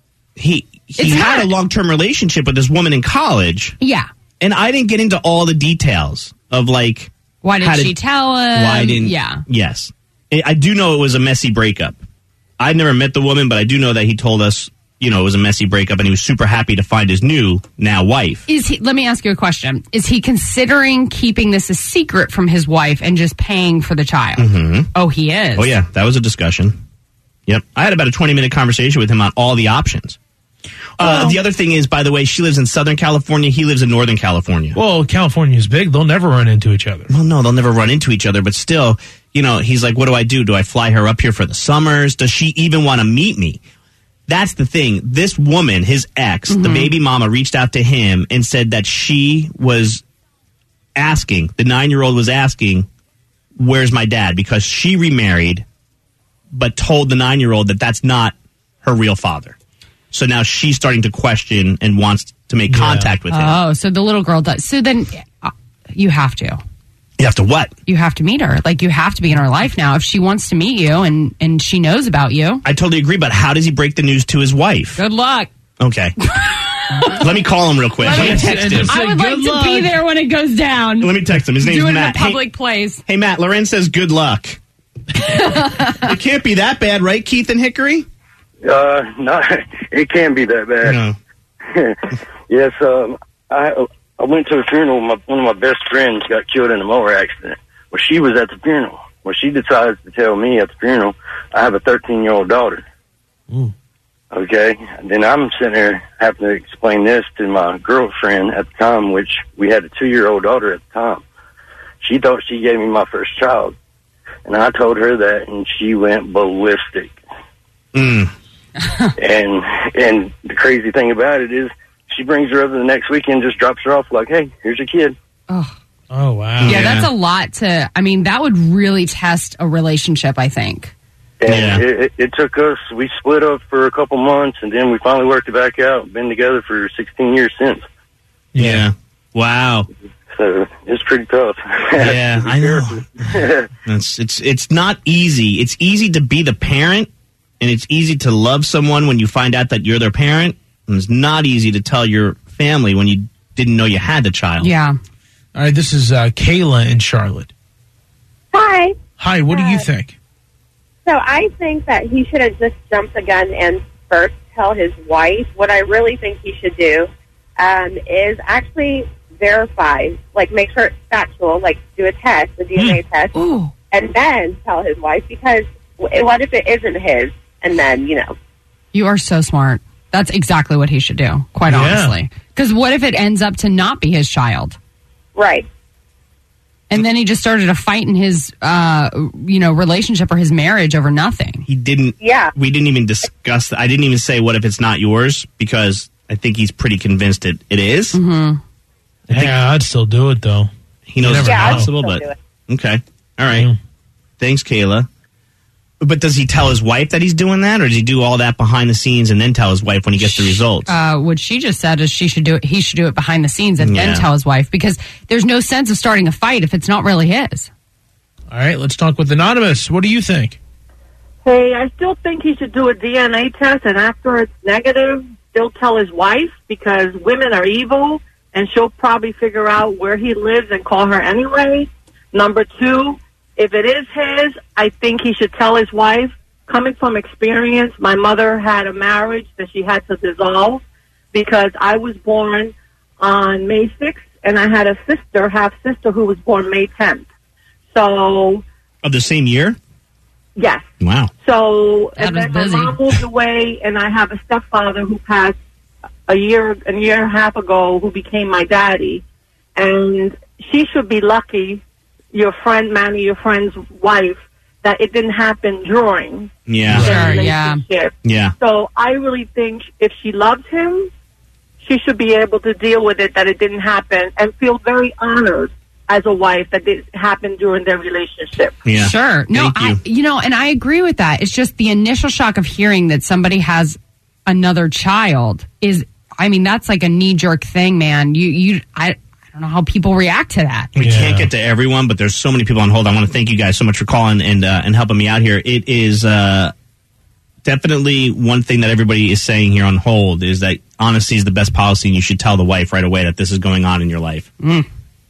He he It's had not- a long-term relationship with this woman in college. Yeah. And I didn't get into all the details of, like... Why did how she tell him? Why didn't... Yeah. Yes. I I do know it was a messy breakup. I'd never met the woman, but I do know that he told us, you know, it was a messy breakup, and he was super happy to find his new, now, wife. Is he, let me ask you a question. Is he considering keeping this a secret from his wife and just paying for the child? Mm-hmm. Oh, he is? Oh, yeah. That was a discussion. Yep. I had about a twenty-minute conversation with him on all the options. Uh, Well- the other thing is, by the way, she lives in Southern California. He lives in Northern California. Well, California's big. They'll never run into each other. Well, no, they'll never run into each other, but still, you know, he's like, what do I do? Do I fly her up here for the summers? Does she even want to meet me? That's the thing. This woman, his ex, Mm-hmm. the baby mama, reached out to him and said that she was asking, the nine-year-old was asking, where's my dad? Because she remarried, but told the nine-year-old that that's not her real father. So now she's starting to question and wants to make Yeah. contact with him. Oh, so the little girl does. So then uh, you have to. You have to what? You have to meet her. Like, you have to be in her life now. If she wants to meet you and, and she knows about you, I totally agree, but how does he break the news to his wife? good luck. Okay. Let me call him real quick. Let Let me me- text and him. just- I would like good to luck. be there when it goes down. Let me text him. His name's Do it Matt. in a public place. Hey, hey, Matt, Loren says good luck. It can't be that bad, right, Keith and Hickory? Uh, not, it can be that bad. No. Yes, um, I I went to a funeral. My, one of my best friends got killed in a motor accident. Well, she was at the funeral. Well, she decides to tell me at the funeral, I have a thirteen-year-old daughter. Ooh. Okay? And then I'm sitting there having to explain this to my girlfriend at the time, which we had a two-year-old daughter at the time. She thought she gave me my first child. And I told her that, and she went ballistic. Mm. and and the crazy thing about it is she brings her over the next weekend, just drops her off like, hey, here's your kid. Oh. Oh, wow. Yeah, that's a lot to, I mean, that would really test a relationship, I think. And Yeah. it, it, it took us, we split up for a couple months, and then we finally worked it back out. Been together for sixteen years since. Yeah. Wow. So it's pretty tough. Yeah, I know. It's, it's, it's not easy. It's easy to be the parent, and it's easy to love someone when you find out that you're their parent. And it's not easy to tell your family when you didn't know you had the child. Yeah. All right, this is uh, Kayla in Charlotte. Hi. Hi, what do you Uh, think? So I think that he should have just jumped the gun and first tell his wife. What I really think he should do um, is actually verify, like make sure it's factual, like do a test, a D N A test, Ooh. and then tell his wife, because w- what if it isn't his? And then, you know. You are so smart. That's exactly what he should do, quite Yeah. honestly. Because what if it ends up to not be his child? Right. And then he just started a fight in his, uh, you know, relationship or his marriage over nothing. He didn't. Yeah. We didn't even discuss that. I didn't even say what if it's not yours because I think he's pretty convinced it, it is. Mm-hmm. Yeah, I'd still do it, though. He knows You it's never know. possible, I'd but still do okay. All right. Mm. Thanks, Kayla. But does he tell his wife that he's doing that, or does he do all that behind the scenes and then tell his wife when he gets the results? Uh, what she just said is she should do it. He should do it behind the scenes and Yeah. then tell his wife, because there's no sense of starting a fight if it's not really his. All right, let's talk with Anonymous. What do you think? Hey, I still think he should do a D N A test, and after it's negative, still tell his wife, because women are evil, and she'll probably figure out where he lives and call her anyway. Number two, if it is his, I think he should tell his wife. Coming from experience, my mother had a marriage that she had to dissolve because I was born on May sixth, and I had a sister, half-sister, who was born May tenth. So, Of the same year? yes. Wow. So, That and was then my busy. mom moved away, and I have a stepfather who passed a year, a year and a half ago, who became my daddy. And she should be lucky, your friend, Manny, your friend's wife, that it didn't happen during Yeah. their Sure, yeah. relationship. Yeah. So I really think if she loves him, she should be able to deal with it, that it didn't happen, and feel very honored as a wife that it happened during their relationship. Yeah. Sure. No, Thank you. I, you know, and I agree with that. It's just the initial shock of hearing that somebody has another child is, I mean, that's like a knee jerk thing, man. You, you, I, I don't know how people react to that. We Yeah. can't get to everyone, but there's so many people on hold. I want to thank you guys so much for calling and uh, and helping me out here. It is uh, definitely one thing that everybody is saying here on hold is that honesty is the best policy, and you should tell the wife right away that this is going on in your life. Mm.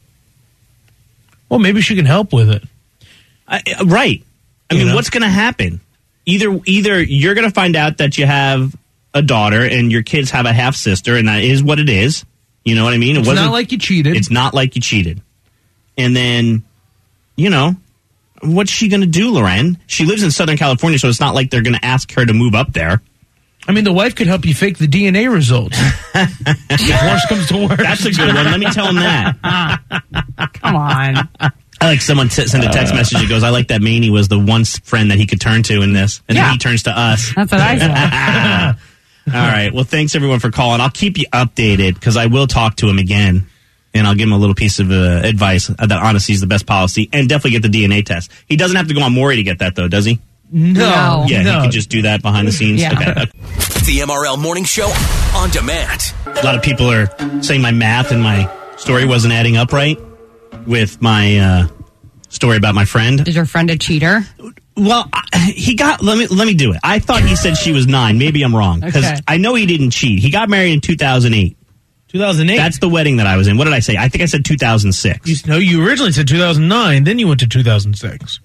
Well, maybe she can help with it. I, uh, right. I You mean, know? what's going to happen? Either either you're going to find out that you have a daughter and your kids have a half sister, and that is what it is. You know what I mean? It It's wasn't not like you cheated. It's not like you cheated. And then, you know, what's she going to do, Loren? She lives in Southern California, so it's not like they're going to ask her to move up there. I mean, the wife could help you fake the D N A results. If worse comes to worse. That's a good one. Let me tell him that. Come on. I like someone t- send a text message that goes, I like that Maney was the one s- friend that he could turn to in this. And Yeah. then he turns to us. That's what I said. All right. Well, thanks everyone for calling. I'll keep you updated because I will talk to him again, and I'll give him a little piece of uh, advice uh, that honesty is the best policy, and definitely get the D N A test. He doesn't have to go on Maury to get that, though, does he? No. Yeah, no. he can just do that behind the scenes. Yeah. Okay. The M R L Morning Show on demand. A lot of people are saying my math and my story wasn't adding up right with my uh, story about my friend. Is your friend a cheater? Well, I, he got. Let me let me do it. I thought he said she was nine. Maybe I'm wrong because Okay. I know he didn't cheat. He got married in two thousand eight. two thousand eight. That's the wedding that I was in. What did I say? I think I said two thousand six. You, no, you originally said two thousand nine, then you went to two thousand six.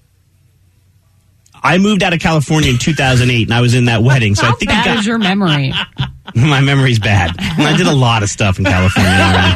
I moved out of California in two thousand eight, and I was in that wedding. So How I think bad he got, is your memory? my memory's bad. I did a lot of stuff in California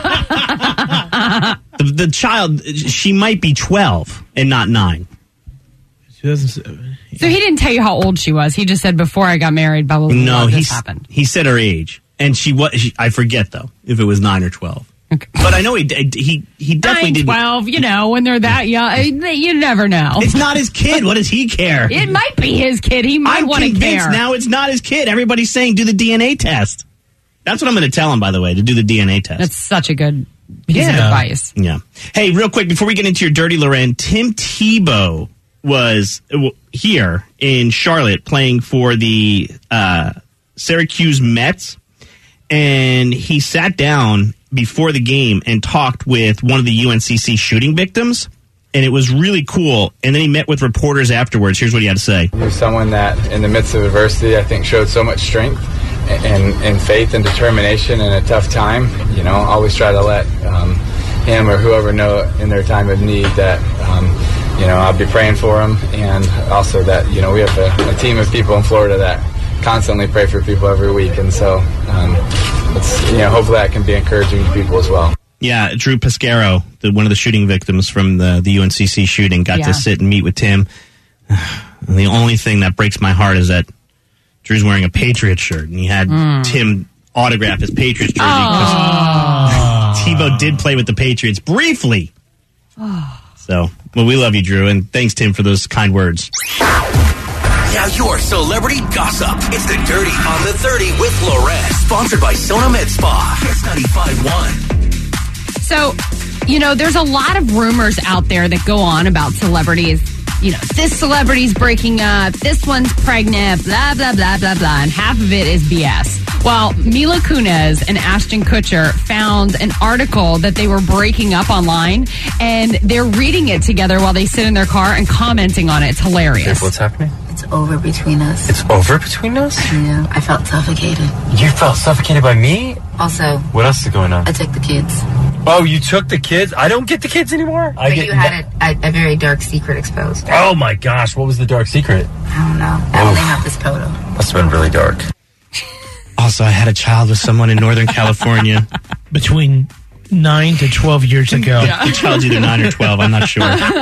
already. the, the child, she might be twelve and not nine. two thousand seven. So he didn't tell you how old she was. He just said before I got married, blah blah blah. No, this he happened. he said her age, and she was. She, I forget though if it was nine or twelve. Okay. But I know he he he definitely Nine, didn't. twelve. You know, when they're that young, you never know. It's not his kid. What does he care? It might be his kid. He might I'm want to convinced care. now it's not his kid. Everybody's saying do the D N A test. That's what I'm going to tell him, by the way, to do the D N A test. That's such a good piece of Yeah. advice. Yeah. Hey, real quick, before we get into your dirty Loren, Tim Tebow was uh, here in Charlotte playing for the uh, Syracuse Mets, and he sat down before the game and talked with one of the U N C C shooting victims, and it was really cool. And then he met with reporters afterwards. Here's what he had to say. He was someone that, in the midst of adversity, I think showed so much strength and, and faith and determination in a tough time. You know, always try to let um, him or whoever know in their time of need that, um, you know, I'll be praying for him, and also that, you know, we have a, a team of people in Florida that constantly pray for people every week, and so um, it's, you know, hopefully that can be encouraging to people as well. Yeah, Drew Pescaro, the, one of the shooting victims from the, the U N C C shooting, got Yeah. to sit and meet with Tim. And the only thing that breaks my heart is that Drew's wearing a Patriot shirt, and he had Mm. Tim autograph his Patriots jersey. Oh. Tebow did play with the Patriots briefly. So, well, we love you, Drew, and thanks, Tim, for those kind words. Now your celebrity gossip. It's the Dirty on the thirty with Loren. Sponsored by Sona Med Spa. Kiss ninety-five point one. So, you know, there's a lot of rumors out there that go on about celebrities. You know, this celebrity's breaking up, this one's pregnant, blah, blah, blah, blah, blah, and half of it is B S. Well, Mila Kunis and Ashton Kutcher found an article that they were breaking up online, and they're reading it together while they sit in their car and commenting on it. It's hilarious. What's happening? It's over between us. It's over between us? Yeah, I felt suffocated. You felt suffocated by me? Also, What else is going on? I took the kids. Oh, you took the kids? I don't get the kids anymore? I But get you had a, a, a very dark secret exposed. Oh my gosh, what was the dark secret? I don't know. I only have this photo. Must have been really dark. Also, I had a child with someone in Northern California. Between nine to twelve years ago. The child's either nine or twelve, I'm not sure.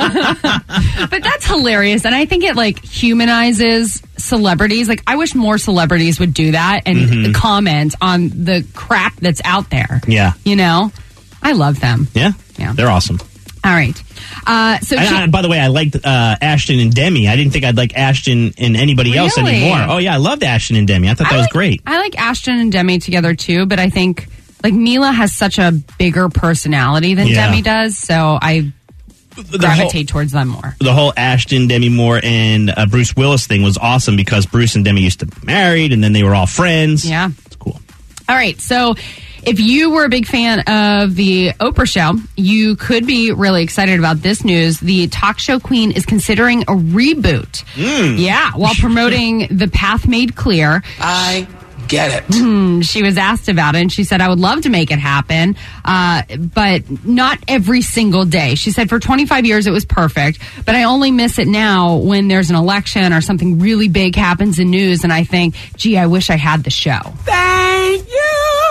But that's hilarious, and I think it like humanizes celebrities. Like, I wish more celebrities would do that and Mhm. comment on the crap that's out there. Yeah. You know, I love them. Yeah? Yeah. They're awesome. All right. Uh, so, And, she- uh, by the way, I liked uh, Ashton and Demi. I didn't think I'd like Ashton and anybody else Really? anymore. Oh, yeah, I loved Ashton and Demi. I thought that I was like- great. I like Ashton and Demi together too, but I think like Mila has such a bigger personality than Yeah. Demi does, so I gravitate whole- towards them more. The whole Ashton, Demi Moore, and uh, Bruce Willis thing was awesome because Bruce and Demi used to be married, and then they were all friends. Yeah. It's cool. All right. So if you were a big fan of the Oprah show, you could be really excited about this news. The talk show queen is considering a reboot. Mm. Yeah. While promoting The Path Made Clear. I get it. Hmm, she was asked about it, and she said, I would love to make it happen, uh, but not every single day. She said, for twenty-five years, it was perfect, but I only miss it now when there's an election or something really big happens in news, and I think, gee, I wish I had the show. Thank you.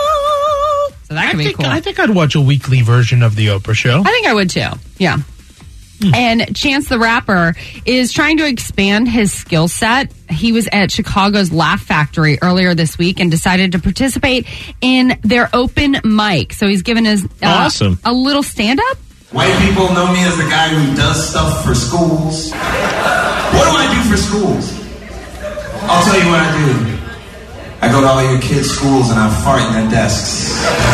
So that could I be think, cool. I think I'd watch a weekly version of the Oprah show. I think I would too. Yeah. And Chance the Rapper is trying to expand his skill set. He was at Chicago's Laugh Factory earlier this week and decided to participate in their open mic. So he's given us uh, Awesome. a little stand up. White people know me as the guy who does stuff for schools. What do I do for schools? I'll tell you what I do. I go to all your kids' schools and I fart in their desks.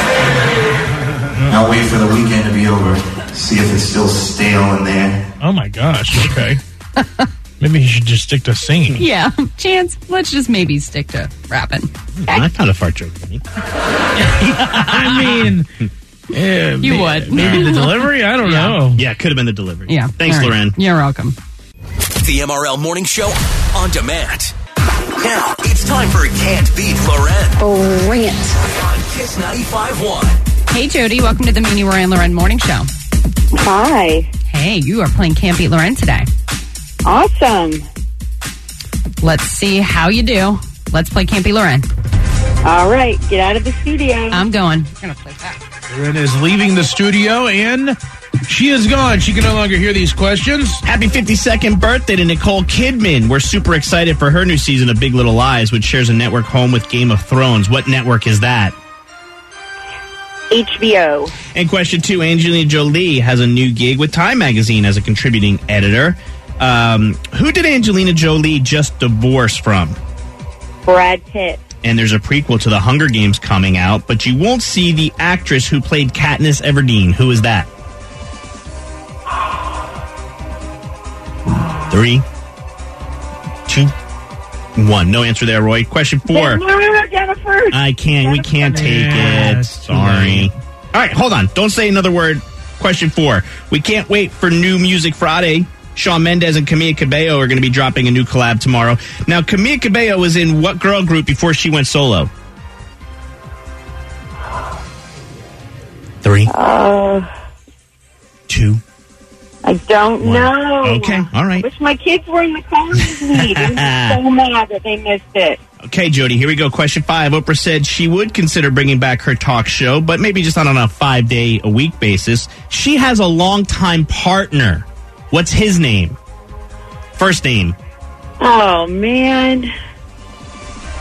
I'll wait for the weekend to be over, see if it's still stale in there. Oh my gosh, okay. Maybe he should just stick to singing. Yeah. Chance, let's just maybe stick to rapping. I found a fart joke funny. I mean, yeah, You may- would. Maybe the delivery? I don't Yeah. know. Yeah, it could have been the delivery. Yeah. Thanks, All right. Loren. You're welcome. The M R L Morning Show on demand. Now it's time for Can't Beat Loren. Oh, bring it. On Kiss ninety-five point one. Hey, Jody. Welcome to the Mooney Roy and Loren Morning Show. Hi. Hey, you are playing Can't Beat Loren today. Awesome. Let's see how you do. Let's play Can't Beat Loren. All right, get out of the studio. I'm going. We're going to play that. Loren is leaving the studio and she is gone. She can no longer hear these questions. Happy fifty-second birthday to Nicole Kidman. We're super excited for her new season of Big Little Lies, which shares a network home with Game of Thrones. What network is that? H B O. And question two, Angelina Jolie has a new gig with Time Magazine as a contributing editor. Um, who did Angelina Jolie just divorce from? Brad Pitt. And there's a prequel to The Hunger Games coming out, but you won't see the actress who played Katniss Everdeen. Who is that? Three, two, one. No answer there, Roy. Question four. Jennifer. I can't. We can't take Yeah, it. it's too Sorry. late. All right, hold on. Don't say another word. Question four. We can't wait for New Music Friday. Shawn Mendes and Camila Cabello are going to be dropping a new collab tomorrow. Now, Camila Cabello was in what girl group before she went solo? Three, Uh, two. I don't One. know. Okay, all right. Wish my kids were in the car with me. I'm so mad that they missed it. Okay, Jody, here we go. Question five. Oprah said she would consider bringing back her talk show, but maybe just not on a five-day-a-week basis. She has a longtime partner. What's his name? First name. Oh, man.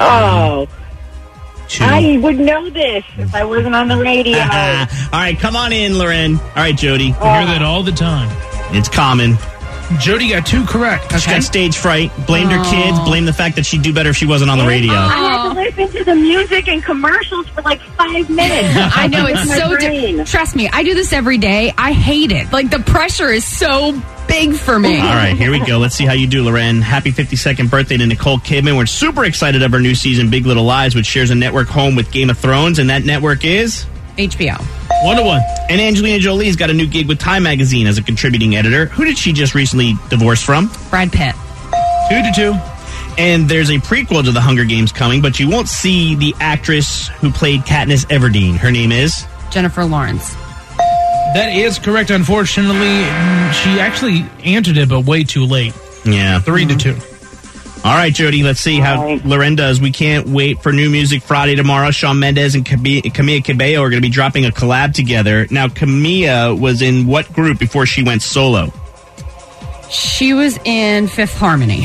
Oh. Two. I would know this if I wasn't on the radio. All right, come on in, Loren. All right, Jody. I hear that all the time. It's common. Jody got two correct. She got stage fright, blamed her kids, blamed the fact that she'd do better if she wasn't on the radio. I had to listen to the music and commercials for like five minutes. I know, it's My so brain. di- Trust me, I do this every day. I hate it. Like, the pressure is so big for me. All right, here we go. Let's see how you do, Loren. Happy fifty-second birthday to Nicole Kidman. We're super excited of her new season, Big Little Lies, which shares a network home with Game of Thrones, and that network is H B O. One to one. And Angelina Jolie's got a new gig with Time Magazine as a contributing editor. Who did she just recently divorce from? Brad Pitt. Two to two. And there's a prequel to The Hunger Games coming, but you won't see the actress who played Katniss Everdeen. Her name is Jennifer Lawrence. That is correct. Unfortunately, she actually answered it, but way too late. Yeah. Three to two. All right, Jody, let's see how right. Loren does. We can't wait for New Music Friday tomorrow. Shawn Mendes and Camila Cabello are going to be dropping a collab together. Now, Camila was in what group before she went solo? She was in Fifth Harmony.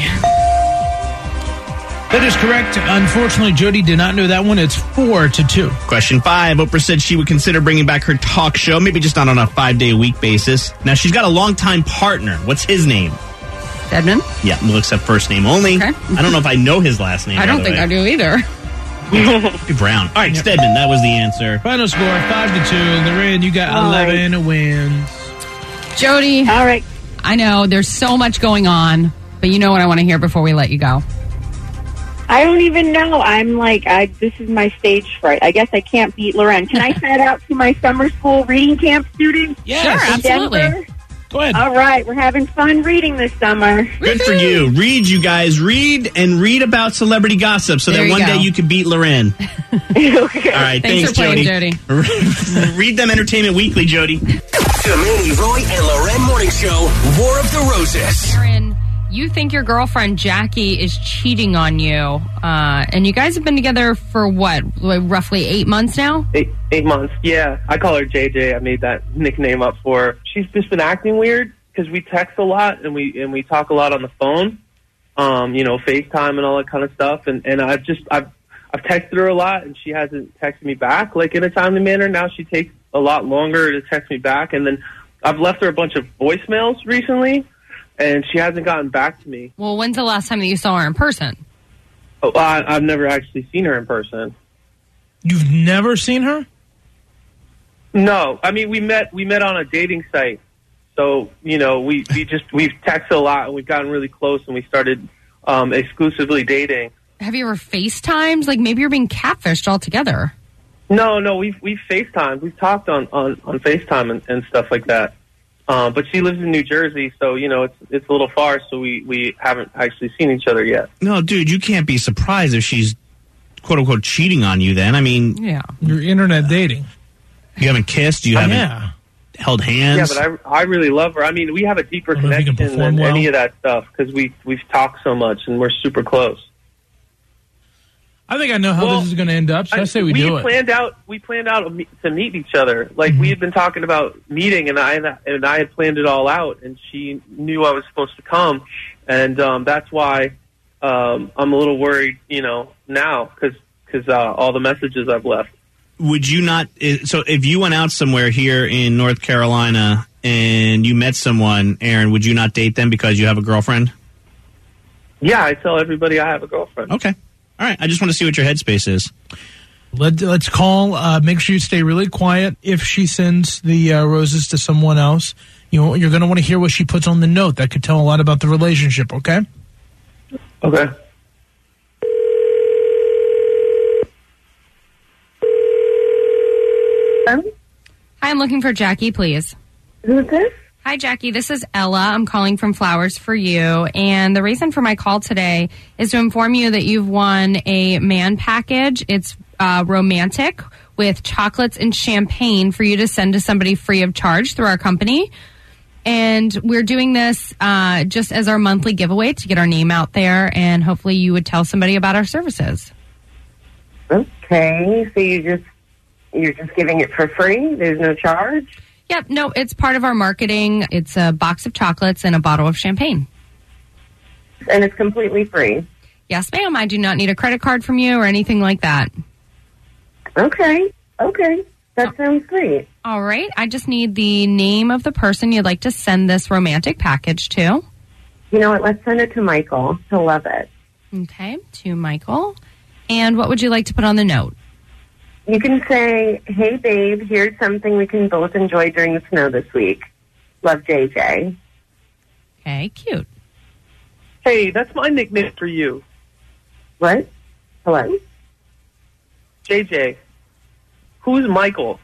That is correct. Unfortunately, Jody did not know that one. It's four to two. Question five. Oprah said she would consider bringing back her talk show, maybe just not on a five-day-a-week basis. Now, she's got a longtime partner. What's his name? Stedman? Yeah, we'll accept first name only. Okay. I don't know if I know his last name. I don't think way. I do either. Brown. All right, yep. Stedman, that was the answer. Final score, five to two. Lorraine, you got All eleven right. wins. Jody. All right. I know, there's so much going on, but you know what I want to hear before we let you go. I don't even know. I'm like, I, this is my stage fright. I guess I can't beat Loren. Can I shout out to my summer school reading camp students? Yes. Sure, in absolutely. Denver? Go ahead. All right, we're having fun reading this summer. Good for you. Read, you guys. Read and read about celebrity gossip so There that you one go. day you can beat Loren. Okay. All right, Thanks thanks, for playing, Jody. Jody. Read them Entertainment Weekly, Jody. The Manny Roy and Loren Morning Show, War of the Roses. Aaron, you think your girlfriend Jackie is cheating on you, uh, and you guys have been together for what, like roughly eight months now? Eight, eight months, yeah. I call her J J. I made that nickname up for her. She's just been acting weird because we text a lot and we and we talk a lot on the phone, um, you know, FaceTime and all that kind of stuff. And, and I've just I've I've texted her a lot and she hasn't texted me back like in a timely manner. Now she takes a lot longer to text me back, and then I've left her a bunch of voicemails recently, and she hasn't gotten back to me. Well, when's the last time that you saw her in person? Oh, I, I've never actually seen her in person. You've never seen her? No, I mean we met we met on a dating site, so you know we, we just we've texted a lot and we've gotten really close and we started um, exclusively dating. Have you ever FaceTimed? Like maybe you're being catfished altogether. No, no, we've we've FaceTimed. We've talked on, on, on FaceTime and, and stuff like that. Um, but she lives in New Jersey, so you know it's it's a little far. So we, we haven't actually seen each other yet. No, dude, you can't be surprised if she's quote unquote cheating on you. Then I mean, yeah, you're internet dating. You haven't kissed. You Oh, haven't yeah. held hands. Yeah, but I I really love her. I mean, we have a deeper I don't know if you can connection perform than well. any of that stuff because we we've talked so much and we're super close. I think I know how Well, this is going to end up, so I, say we, do it. planned out. We planned out a me- to meet each other. Like Mm-hmm. we had been talking about meeting, and I and I had planned it all out. And she knew I was supposed to come, and um, that's why um, I'm a little worried, you know, now because because uh, all the messages I've left. Would you not? i- So if you went out somewhere here in North Carolina and you met someone, Aaron, would you not date them because you have a girlfriend? Yeah, I tell everybody I have a girlfriend. Okay. All right. I just want to see what your headspace is. Let, let's call. Uh, make sure you stay really quiet. If she sends the uh, roses to someone else, you know, you're going to want to hear what she puts on the note. That could tell a lot about the relationship, okay? Okay. Hi, I'm looking for Jackie, please. Who's this? Hi, Jackie. This is Ella. I'm calling from Flowers for You. And the reason for my call today is to inform you that you've won a man package. It's uh, romantic with chocolates and champagne for you to send to somebody free of charge through our company. And we're doing this uh, just as our monthly giveaway to get our name out there. And hopefully you would tell somebody about our services. Okay, so you just you're just giving it for free? There's no charge? Yep. No, it's part of our marketing. It's a box of chocolates and a bottle of champagne. And it's completely free? Yes, ma'am. I do not need a credit card from you or anything like that. Okay. Okay. That sounds great. All right. I just need the name of the person you'd like to send this romantic package to. You know what? Let's send it to Michael. He'll love it. Okay. To Michael. And what would you like to put on the note? You can say, hey, babe, here's something we can both enjoy during the snow this week. Love, J J. Okay. Cute. Hey, that's my nickname for you. What? Hello? J J. Who's Michael?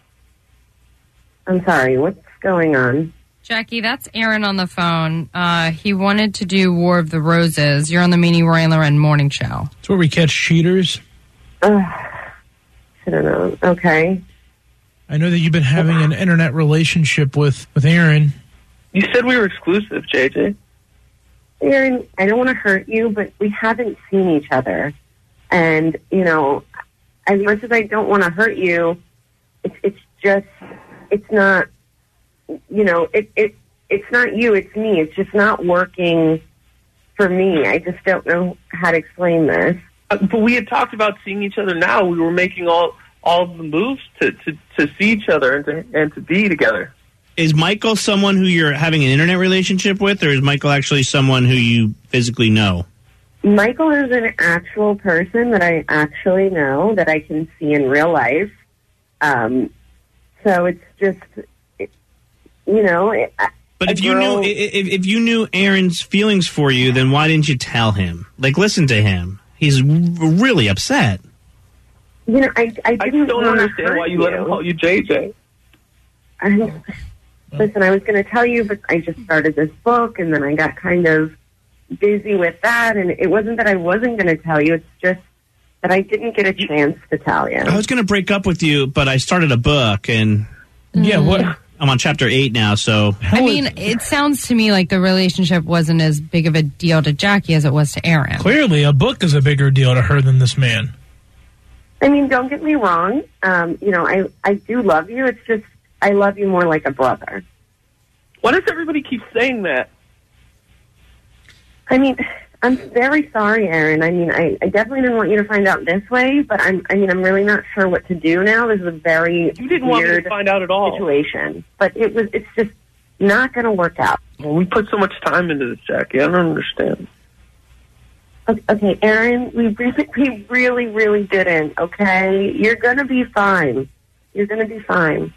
I'm sorry, what's going on? Jackie, that's Aaron on the phone. Uh, he wanted to do War of the Roses. You're on the Mini Roy and Loren morning show. It's where we catch cheaters. Uh, should have known. Okay. I know that you've been having an internet relationship with, with Aaron. You said we were exclusive, J J. Aaron, I don't want to hurt you, but we haven't seen each other. And, you know, as much as I don't want to hurt you, it's it's just, it's not, you know, it, it it's not you, it's me. It's just not working for me. I just don't know how to explain this. Uh, but we had talked about seeing each other now. We were making all all of the moves to, to, to see each other and to, and to be together. Is Michael someone who you're having an internet relationship with, or is Michael actually someone who you physically know? Michael is an actual person that I actually know, that I can see in real life. Um, so it's just, it, you know. It, but if you knew if, if you knew Aaron's feelings for you, then why didn't you tell him? Like, listen to him. He's really upset. You know, I I didn't I don't understand why you, you let him call you J J. I, listen, I was going to tell you, but I just started this book, and then I got kind of busy with that, and it wasn't that I wasn't going to tell you. It's just that I didn't get a chance to tell you. I was going to break up with you, but I started a book, and yeah, what? I'm on chapter eight now. So I mean, it sounds to me like the relationship wasn't as big of a deal to Jackie as it was to Aaron. Clearly, a book is a bigger deal to her than this man. I mean, don't get me wrong. Um, you know, I I do love you. It's just I love you more like a brother. Why does everybody keep saying that? I mean, I'm very sorry, Aaron. I mean, I, I definitely didn't want you to find out this way, but I'm, I mean, I'm really not sure what to do now. This is a very you didn't weird want me to find out at all. situation, but it was, it's just not going to work out. Well, we put so much time into this, Jackie. I don't understand. Okay, okay Aaron, we really, we really, really didn't. Okay, you're going to be fine. You're going to be fine.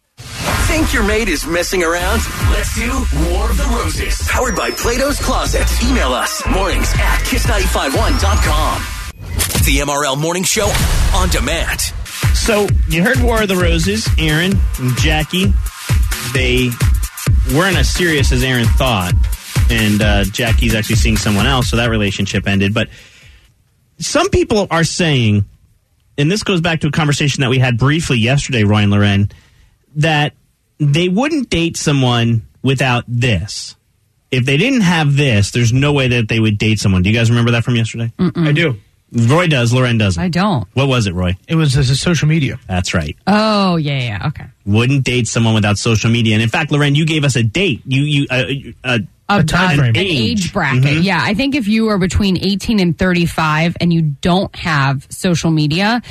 Think your mate is messing around? Let's do War of the Roses. Powered by Plato's Closet. Email us mornings at kiss nine five one dot com. The M R L Morning Show on demand. So you heard War of the Roses, Aaron and Jackie. They weren't as serious as Aaron thought. And uh, Jackie's actually seeing someone else, so that relationship ended. But some people are saying, and this goes back to a conversation that we had briefly yesterday, Roy and Loren, that they wouldn't date someone without this. If they didn't have this, there's no way that they would date someone. Do you guys remember that from yesterday? Mm-mm. I do. Roy does, Loren doesn't. I don't. What was it, Roy? It was this is social media. That's right. Oh, yeah, yeah, okay. Wouldn't date someone without social media. And in fact, Loren, you gave us a date. You, you, uh, uh, A, A time frame. An age bracket. Mhm. Yeah, I think if you are between eighteen and thirty-five and you don't have social media,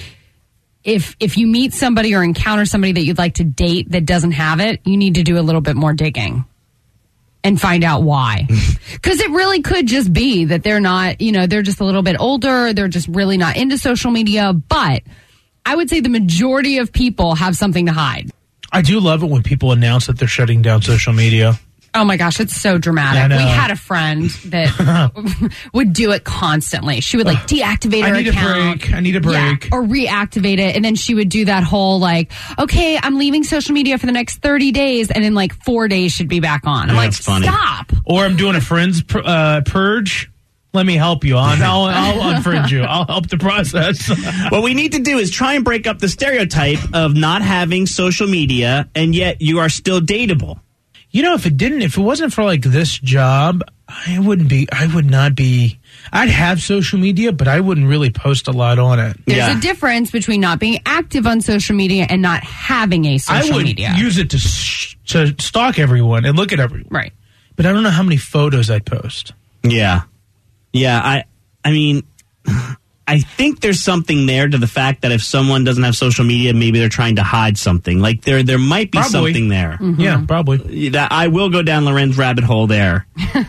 if if you meet somebody or encounter somebody that you'd like to date that doesn't have it, you need to do a little bit more digging and find out why. Because it really could just be that they're not, you know, they're just a little bit older, they're just really not into social media. But I would say the majority of people have something to hide. I do love it when people announce that they're shutting down social media. Oh my gosh, it's so dramatic. I know. We had a friend that would do it constantly. She would like deactivate her I need account. a break. I need a break. Yeah, or reactivate it. And then she would do that whole like, okay, I'm leaving social media for the next thirty days. And in like four days she'd be back on. I'm Yeah, like, that's funny. stop. Or I'm doing a friend's pur- uh, purge. Let me help you. I'll, I'll, I'll unfriend you. I'll help the process. What we need to do is try and break up the stereotype of not having social media, and yet you are still dateable. You know, if it didn't, if it wasn't for like this job, I wouldn't be, I would not be, I'd have social media, but I wouldn't really post a lot on it. There's Yeah. a difference between not being active on social media and not having a I social would media. use it to, sh- to stalk everyone and look at everyone. Right. But I don't know how many photos I'd post. Yeah. Yeah, I I mean, I think there's something there to the fact that if someone doesn't have social media, maybe they're trying to hide something. Like there, there might be Probably. something there. Mm-hmm. Yeah, probably. That I will go down Loren's rabbit hole there.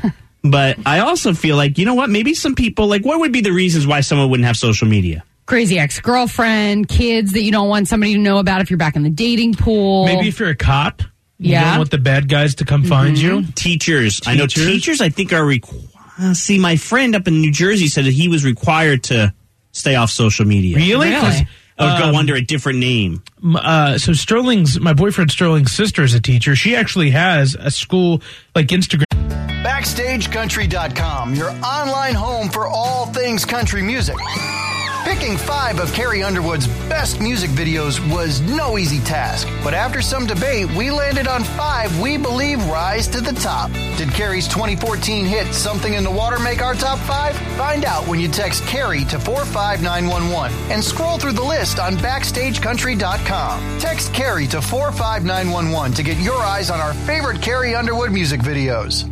But I also feel like, you know what? Maybe some people, like, what would be the reasons why someone wouldn't have social media? Crazy ex-girlfriend, kids that you don't want somebody to know about if you're back in the dating pool. Maybe if you're a cop, you Yeah. don't want the bad guys to come find you. Teachers. I know Teachers? teachers, I think, are required. See, my friend up in New Jersey said that he was required to stay off social media. Really? Really? 'Cause, Or go um, under a different name. m- Uh, so Sterling's, my boyfriend Sterling's sister is a teacher. She actually has a school like Instagram. Backstage Country dot com, your online home for all things country music. Picking five of Carrie Underwood's best music videos was no easy task, but after some debate, we landed on five we believe rise to the top. Did Carrie's twenty fourteen hit Something in the Water make our top five? Find out when you text Carrie to four five nine one one and scroll through the list on Backstage Country dot com. Text Carrie to four five nine one one to get your eyes on our favorite Carrie Underwood music videos.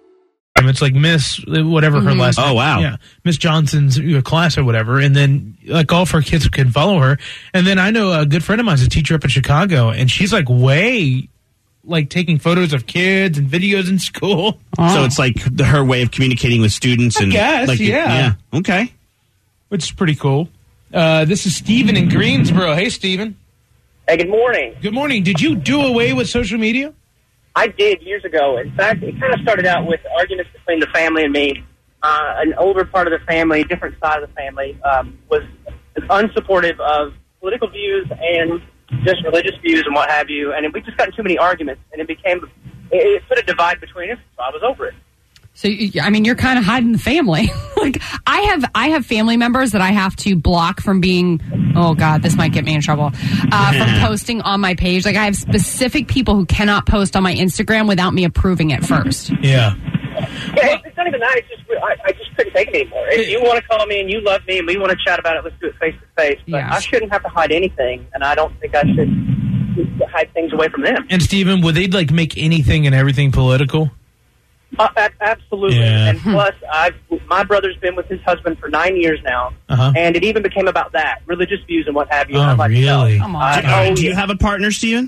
It's like Miss whatever her Mhm. last name. Oh, wow. Yeah, Miss Johnson's uh, class or whatever, and then like all of her kids can follow her. And then I know a good friend of mine's a teacher up in Chicago, and she's like way like taking photos of kids and videos in school. So it's like the, her way of communicating with students. I and guess, like, yeah. yeah. Okay. Which is pretty cool. Uh, this is Steven in Greensboro. Hey, Steven. Hey, good morning. Good morning. Did you do away with social media? I did years ago. In fact, it kind of started out with arguments between the family and me. Uh, an older part of the family, different side of the family, um, was unsupportive of political views and just religious views and what have you. And we just got in too many arguments, and it became it, it put a divide between us. So I was over it. So, you- I mean, you're kind of hiding the family. Like, I have, I have family members that I have to block from being. Oh God, this might get me in trouble. Uh, from posting on my page. Like, I have specific people who cannot post on my Instagram without me approving it first. Yeah. Yeah, it's not even that. It's just I, I just couldn't take it anymore. If you want to call me and you love me and we want to chat about it, let's do it face to face. But Yeah. I shouldn't have to hide anything, and I don't think I should hide things away from them. And Steven, would they like make anything and everything political? Uh, a- absolutely. Yeah. And plus, I've, my brother's been with his husband for nine years now, Uh-huh. and it even became about that, religious views and what have you. Oh, And I'm like, really? no. Come on. I- All right, oh, do you yeah. have a partner, Steven?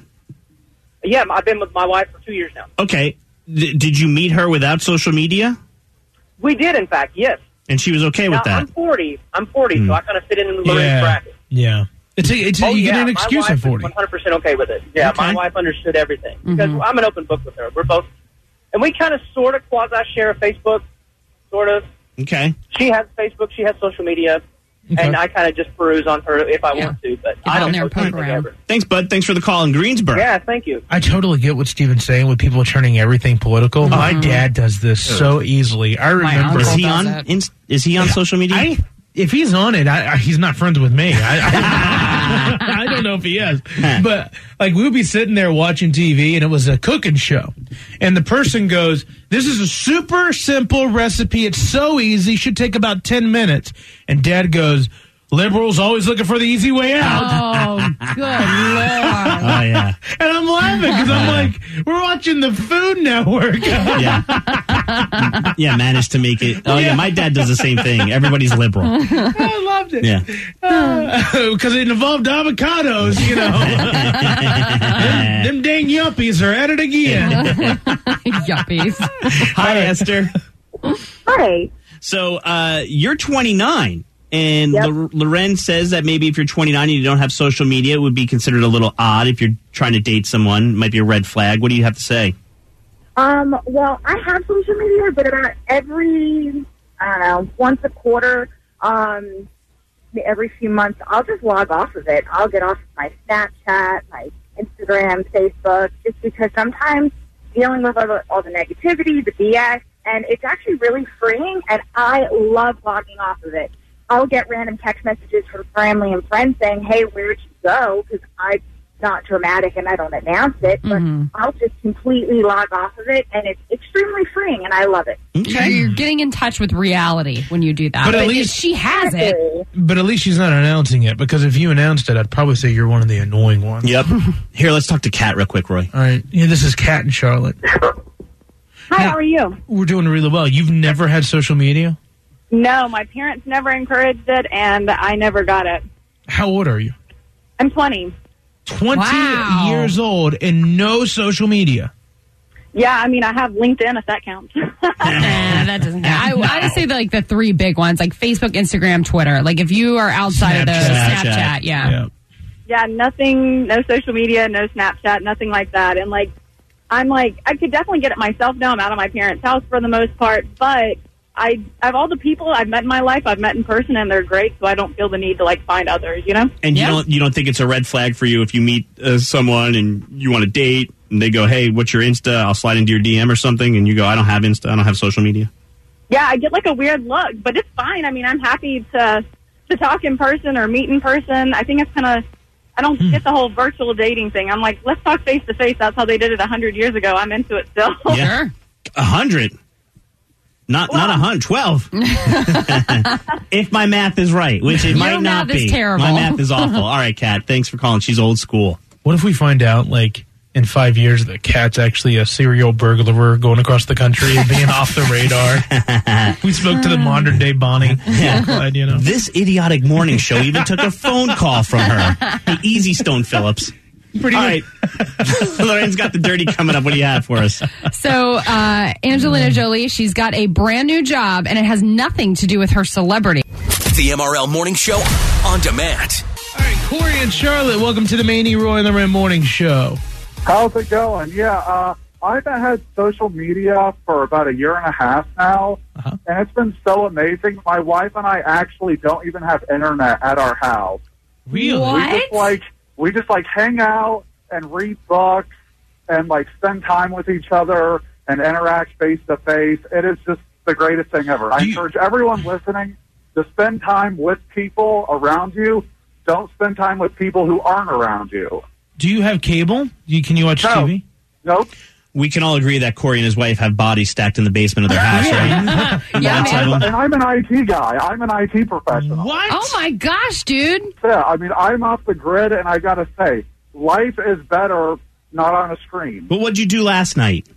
Yeah, I've been with my wife for two years now. Okay. D- did you meet her without social media? We did, in fact, yes. And she was okay Now, with that? I'm forty. I'm forty, so I kind of fit in the Lorraine's Yeah. bracket. Yeah. It's a, it's a, Oh, you yeah, get an my excuse wife at is forty. one hundred percent okay with it. Yeah, Okay. my wife understood everything. Because Mhm. I'm an open book with her. We're both, and we kind of sort of quasi-share a Facebook, sort of. Okay. She has Facebook, she has social media, Okay. and I kind of just peruse on her if I Yeah. want to, but Get I on don't there, post poke anything around. ever. Thanks, bud. Thanks for the call in Greensboro. Yeah, thank you. I totally get what Steven's saying with people turning everything political. My dad does this so easily. I remember. Is he does on? it. Inst- is he on social media? I, if he's on it, I, I, he's not friends with me. I, I, I don't know if he is, but like we would be sitting there watching T V, and it was a cooking show, and the person goes, "This is a super simple recipe. It's so easy. Should take about ten minutes." And Dad goes, "Liberals always looking for the easy way out." Oh, good lord! Oh, yeah. And I'm laughing because I'm like, we're watching the Food Network. Yeah. Yeah, managed to make it. Oh, yeah. My dad does the same thing. Everybody's liberal. I loved it. Yeah. Because it involved avocados, you know. them, them dang yuppies are at it again. Yuppies. Hi, Esther. Hi. So uh, you're twenty-nine, and Yep. L- Loren says that maybe if you're twenty-nine and you don't have social media, it would be considered a little odd if you're trying to date someone. Might be a red flag. What do you have to say? Um, well, I have social media, but about every, I don't know, once a quarter, um, every few months, I'll just log off of it. I'll get off my Snapchat, my Instagram, Facebook, just because sometimes dealing with all the, all the negativity, the B S, and it's actually really freeing, and I love logging off of it. I'll get random text messages from family and friends saying, hey, where'd you go? Because I'm not dramatic and I don't announce it, but Mhm. I'll just completely log off of it, and it's extremely freeing, and I love it. Okay. You're getting in touch with reality when you do that. But at if least- she has it. But at least she's not announcing it, because if you announced it, I'd probably say you're one of the annoying ones. Yep. Here, let's talk to Kat real quick, Roy. All right. Yeah, this is Kat and Charlotte. Hi, how are you? We're doing really well. You've never had social media? No, my parents never encouraged it, and I never got it. How old are you? I'm twenty. twenty Wow. years old and no social media. Yeah, I mean, I have LinkedIn if that counts. Nah, that doesn't count. I, I would say the, like the three big ones, like Facebook, Instagram, Twitter. Like if you are outside of those, Snapchat. Snapchat, yeah. Yeah. Yeah, nothing, no social media, no Snapchat, nothing like that. And like, I'm like, I could definitely get it myself now. I'm out of my parents' house for the most part, but I, I have all the people I've met in my life, I've met in person, and they're great, so I don't feel the need to like find others, you know? And Yeah. you don't you don't think it's a red flag for you if you meet uh, someone and you want to date and they go, hey, what's your Insta? I'll slide into your D M or something, and you go, I don't have Insta, I don't have social media. Yeah, I get like a weird look, but it's fine. I mean, I'm happy to to talk in person or meet in person. I think it's kind of, I don't get the whole virtual dating thing. I'm like, let's talk face to face. That's how they did it a hundred years ago. I'm into it still. Yeah. Sure. A hundred. Not not a hundred, twelve. If my math is right, which it Your might not math is be. terrible. My math is awful. All right, Kat, thanks for calling. She's old school. What if we find out, like, in five years that Kat's actually a serial burglar going across the country and being off the radar? We spoke to the modern day Bonnie. Yeah. Clyde, you know. This idiotic morning show even took a phone call from her. Hey, easy, Stone Phillips. Pretty All good. right. Lorraine's got the dirty coming up. What do you have for us? So, uh, Angelina Jolie, she's got a brand new job, and it has nothing to do with her celebrity. The M R L Morning Show on demand. All right, Corey and Charlotte, welcome to the Manny Roy and Lorraine Morning Show. How's it going? Yeah, uh, I've had social media for about a year and a half now, Uh-huh. and it's been so amazing. My wife and I actually don't even have internet at our house. Really? We just like we just like hang out and read books and like spend time with each other and interact face to face. It is just the greatest thing ever. I Do you- encourage everyone listening to spend time with people around you. Don't spend time with people who aren't around you. Do you have cable? You, can you watch No. T V? Nope. We can all agree that Corey and his wife have bodies stacked in the basement of their house, right? Yeah, Lots man. of And them. I'm an I T guy. I'm an I T professional. What? Oh my gosh, dude. Yeah, I mean, I'm off the grid, and I got to say, life is better not on a screen. But what'd you do last night?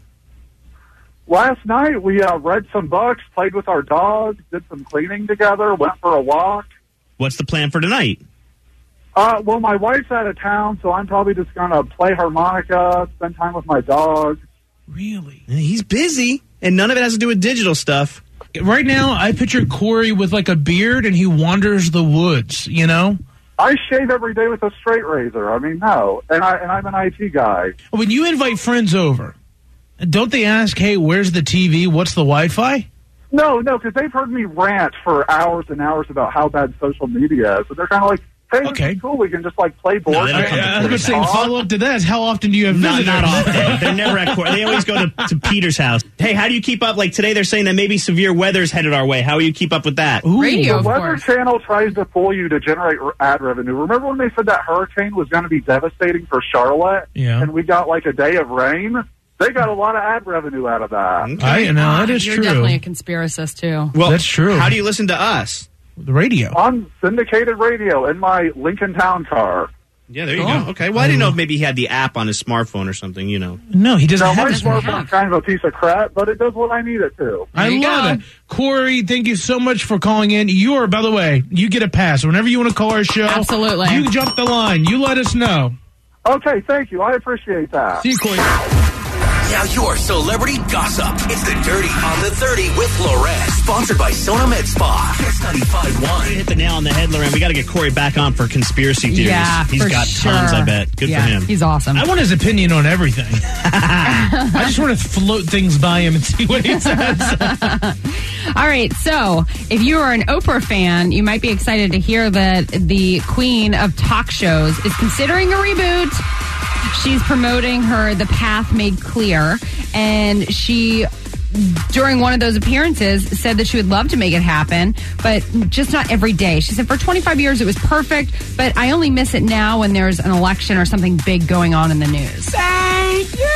Last night, we uh, read some books, played with our dogs, did some cleaning together, went for a walk. What's the plan for tonight? Uh, well, my wife's out of town, so I'm probably just going to play harmonica, spend time with my dogs. Really? He's busy, and none of it has to do with digital stuff. Right now, I picture Corey with like a beard and he wanders the woods, you know? I shave every day with a straight razor. I mean, no. And, I, and I'm an I T guy. When you invite friends over, don't they ask, hey, where's the T V? What's the Wi-Fi? No, no, because they've heard me rant for hours and hours about how bad social media is. So they're kind of like, hey, this Okay. is cool. We can just, like, play board No, they don't games. come to I was going to say, follow up to that is how often do you have Not, visitors? not often. They're never at court. They always go to, to Peter's house. Hey, how do you keep up? Like today, they're saying that maybe severe weather's headed our way. How will you keep up with that? Ooh. Radio, The of Weather course. Channel tries to fool you to generate r- ad revenue. Remember when they said that hurricane was going to be devastating for Charlotte? Yeah. And we got like a day of rain? They got a lot of ad revenue out of that. Okay. I know, that is You're true. definitely a conspiracist, too. Well, That's true. How do you listen to us? The radio. On syndicated radio in my Lincoln Town car. Yeah, there you Oh. go. Okay. Well, I didn't know if maybe he had the app on his smartphone or something, you know. No, he doesn't Now, my have it. smartphone's kind of a piece of crap, but it does what I need it to. I There you love go. it. Corey, thank you so much for calling in. You are, by the way, you get a pass. Whenever you want to call our show, Absolutely. you jump the line. You let us know. Okay, thank you. I appreciate that. See you, Corey. Now your celebrity gossip. It's the Dirty on the thirty with Lorraine. Sponsored by Sona Med Spa. Kiss ninety-five point one. You hit the nail on the head, Lorraine. We got to get Corey back on for conspiracy theories. Yeah, He's for got sure. tons, I bet. Good Yeah, for him. He's awesome. I want his opinion on everything. I just want to float things by him and see what he says. All right, so if you are an Oprah fan, you might be excited to hear that the queen of talk shows is considering a reboot. She's promoting her The Path Made Clear, and she, during one of those appearances, said that she would love to make it happen, but just not every day. She said, for twenty-five years it was perfect, but I only miss it now when there's an election or something big going on in the news. Thank you!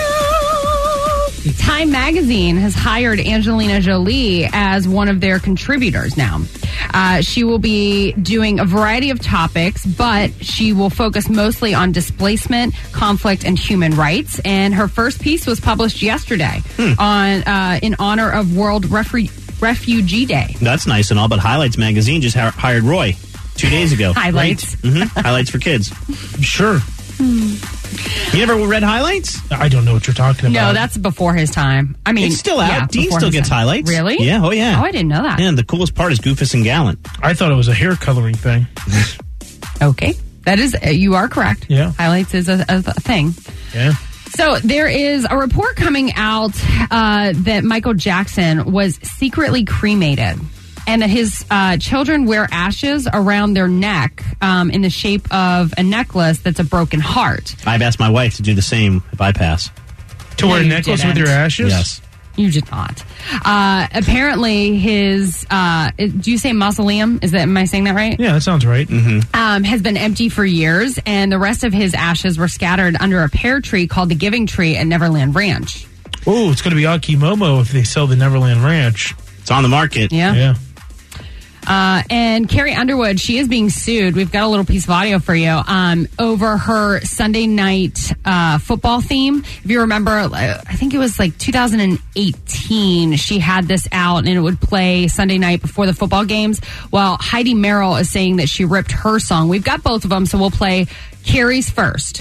Time Magazine has hired Angelina Jolie as one of their contributors now. Uh, she will be doing a variety of topics, but she will focus mostly on displacement, conflict, and human rights. And her first piece was published yesterday on uh, in honor of World Refugee Refugee Day. That's nice and all, but Highlights Magazine just ha- hired Roy two days ago. Highlights. Right? Mm-hmm. Highlights for kids. Sure. You never read Highlights? I don't know what you're talking about. No, that's before his time. I mean, It's still out. yeah, Dean before still his gets time. Highlights. Really? Yeah, oh yeah. Oh, I didn't know that. Yeah, and the coolest part is Goofus and Gallant. I thought it was a hair coloring thing. Okay. That is, uh, you are correct. Yeah. Highlights is a, a, a thing. Yeah. So there is a report coming out uh, that Michael Jackson was secretly cremated and that his uh, children wear ashes around their neck um, in the shape of a necklace that's a broken heart. I've asked my wife to do the same if I pass. To No, wear a you necklace with didn't. your ashes? Yes. You did not. Uh, apparently, his, uh, do you say mausoleum? Is that, am I saying that right? Yeah, that sounds right. Mm-hmm. Um, has been empty for years, and the rest of his ashes were scattered under a pear tree called the Giving Tree at Neverland Ranch. Oh, it's going to be Aki Momo if they sell the Neverland Ranch. It's on the market. Yeah. Yeah. Uh, and Carrie Underwood, she is being sued. We've got a little piece of audio for you um, over her Sunday night uh, football theme. If you remember, uh, I think it was like two thousand eighteen, she had this out and it would play Sunday night before the football games. Well, Heidi Merrill is saying that she ripped her song. We've got both of them, so we'll play Carrie's first.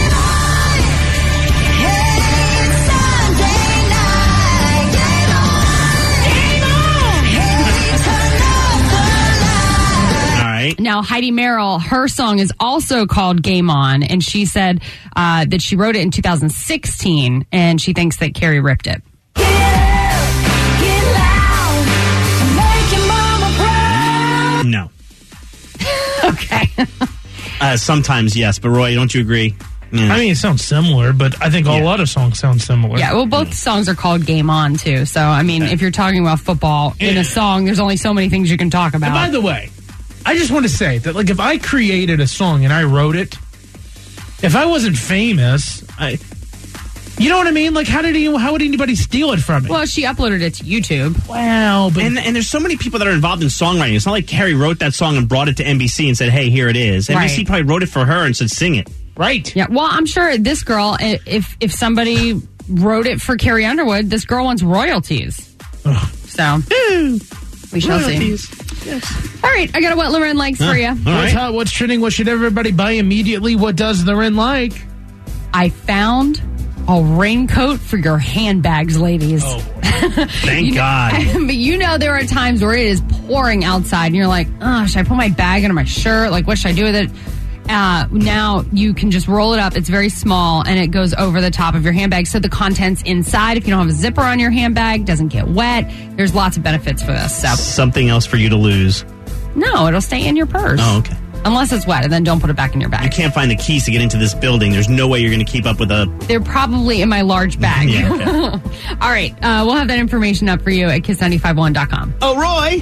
Now, Heidi Merrill, her song is also called Game On, and she said uh, that she wrote it in two thousand sixteen, and she thinks that Carrie ripped it. No. Okay. Uh, sometimes, yes, but Roy, don't you agree? Yeah. I mean, it sounds similar, but I think a lot of songs sound similar. Yeah, well, both songs are called Game On, too. So, I mean, if you're talking about football in a song, there's only so many things you can talk about. And by the way, I just want to say that, like, if I created a song and I wrote it, if I wasn't famous, I, you know what I mean? Like, how did he, how would anybody steal it from me? Well, she uploaded it to YouTube. Wow, but and and there's so many people that are involved in songwriting. It's not like Carrie wrote that song and brought it to N B C and said, "Hey, here it is." N B C Right. probably wrote it for her and said, "Sing it." Right. Yeah, well, I'm sure this girl, i- if if somebody wrote it for Carrie Underwood, this girl wants royalties. So, we shall Royalties. see. All right, I got a What Loren likes for you. What's hot? What's trending? What should everybody buy immediately? What does the Ren like? I found a raincoat for your handbags, ladies. Oh, thank You know- God. But you know there are times where it is pouring outside and you're like, oh, should I put my bag under my shirt? Like, what should I do with it? Uh, now you can just roll it up. It's very small and it goes over the top of your handbag. So the contents inside, if you don't have a zipper on your handbag, doesn't get wet. There's lots of benefits for this. So Something else for you to lose. no, it'll stay in your purse. Oh, okay. Unless it's wet, and then don't put it back in your bag. You can't find the keys to get into this building. There's no way you're going to keep up with a. They're probably in my large bag. Yeah, okay. All right. Uh, we'll have that information up for you at kiss nine five one dot com. Oh, Roy.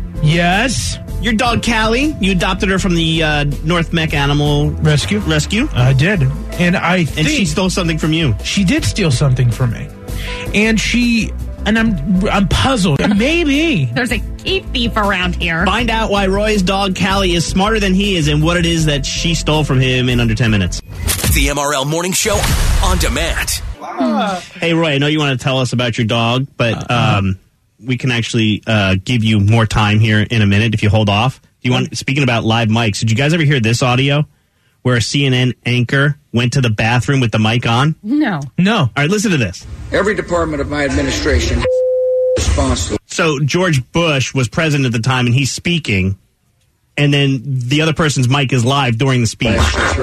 Yes. Your dog Callie. You adopted her from the uh, North Mech Animal Rescue. Rescue. I did, and I think And she stole something from you. She did steal something from me, and she and I'm I'm puzzled. Maybe There's a key thief around here. Find out why Roy's dog Callie is smarter than he is and what it is that she stole from him in under ten minutes. The M R L Morning Show on demand. Hey, Roy, I know you want to tell us about your dog, but um, we can actually uh, give you more time here in a minute if you hold off. Do you want? Speaking about live mics, did you guys ever hear this audio where a C N N anchor went to the bathroom with the mic on? No. No. All right, listen to this. Every department of my administration is responsible. So George Bush was president at the time, and he's speaking, and then the other person's mic is live during the speech.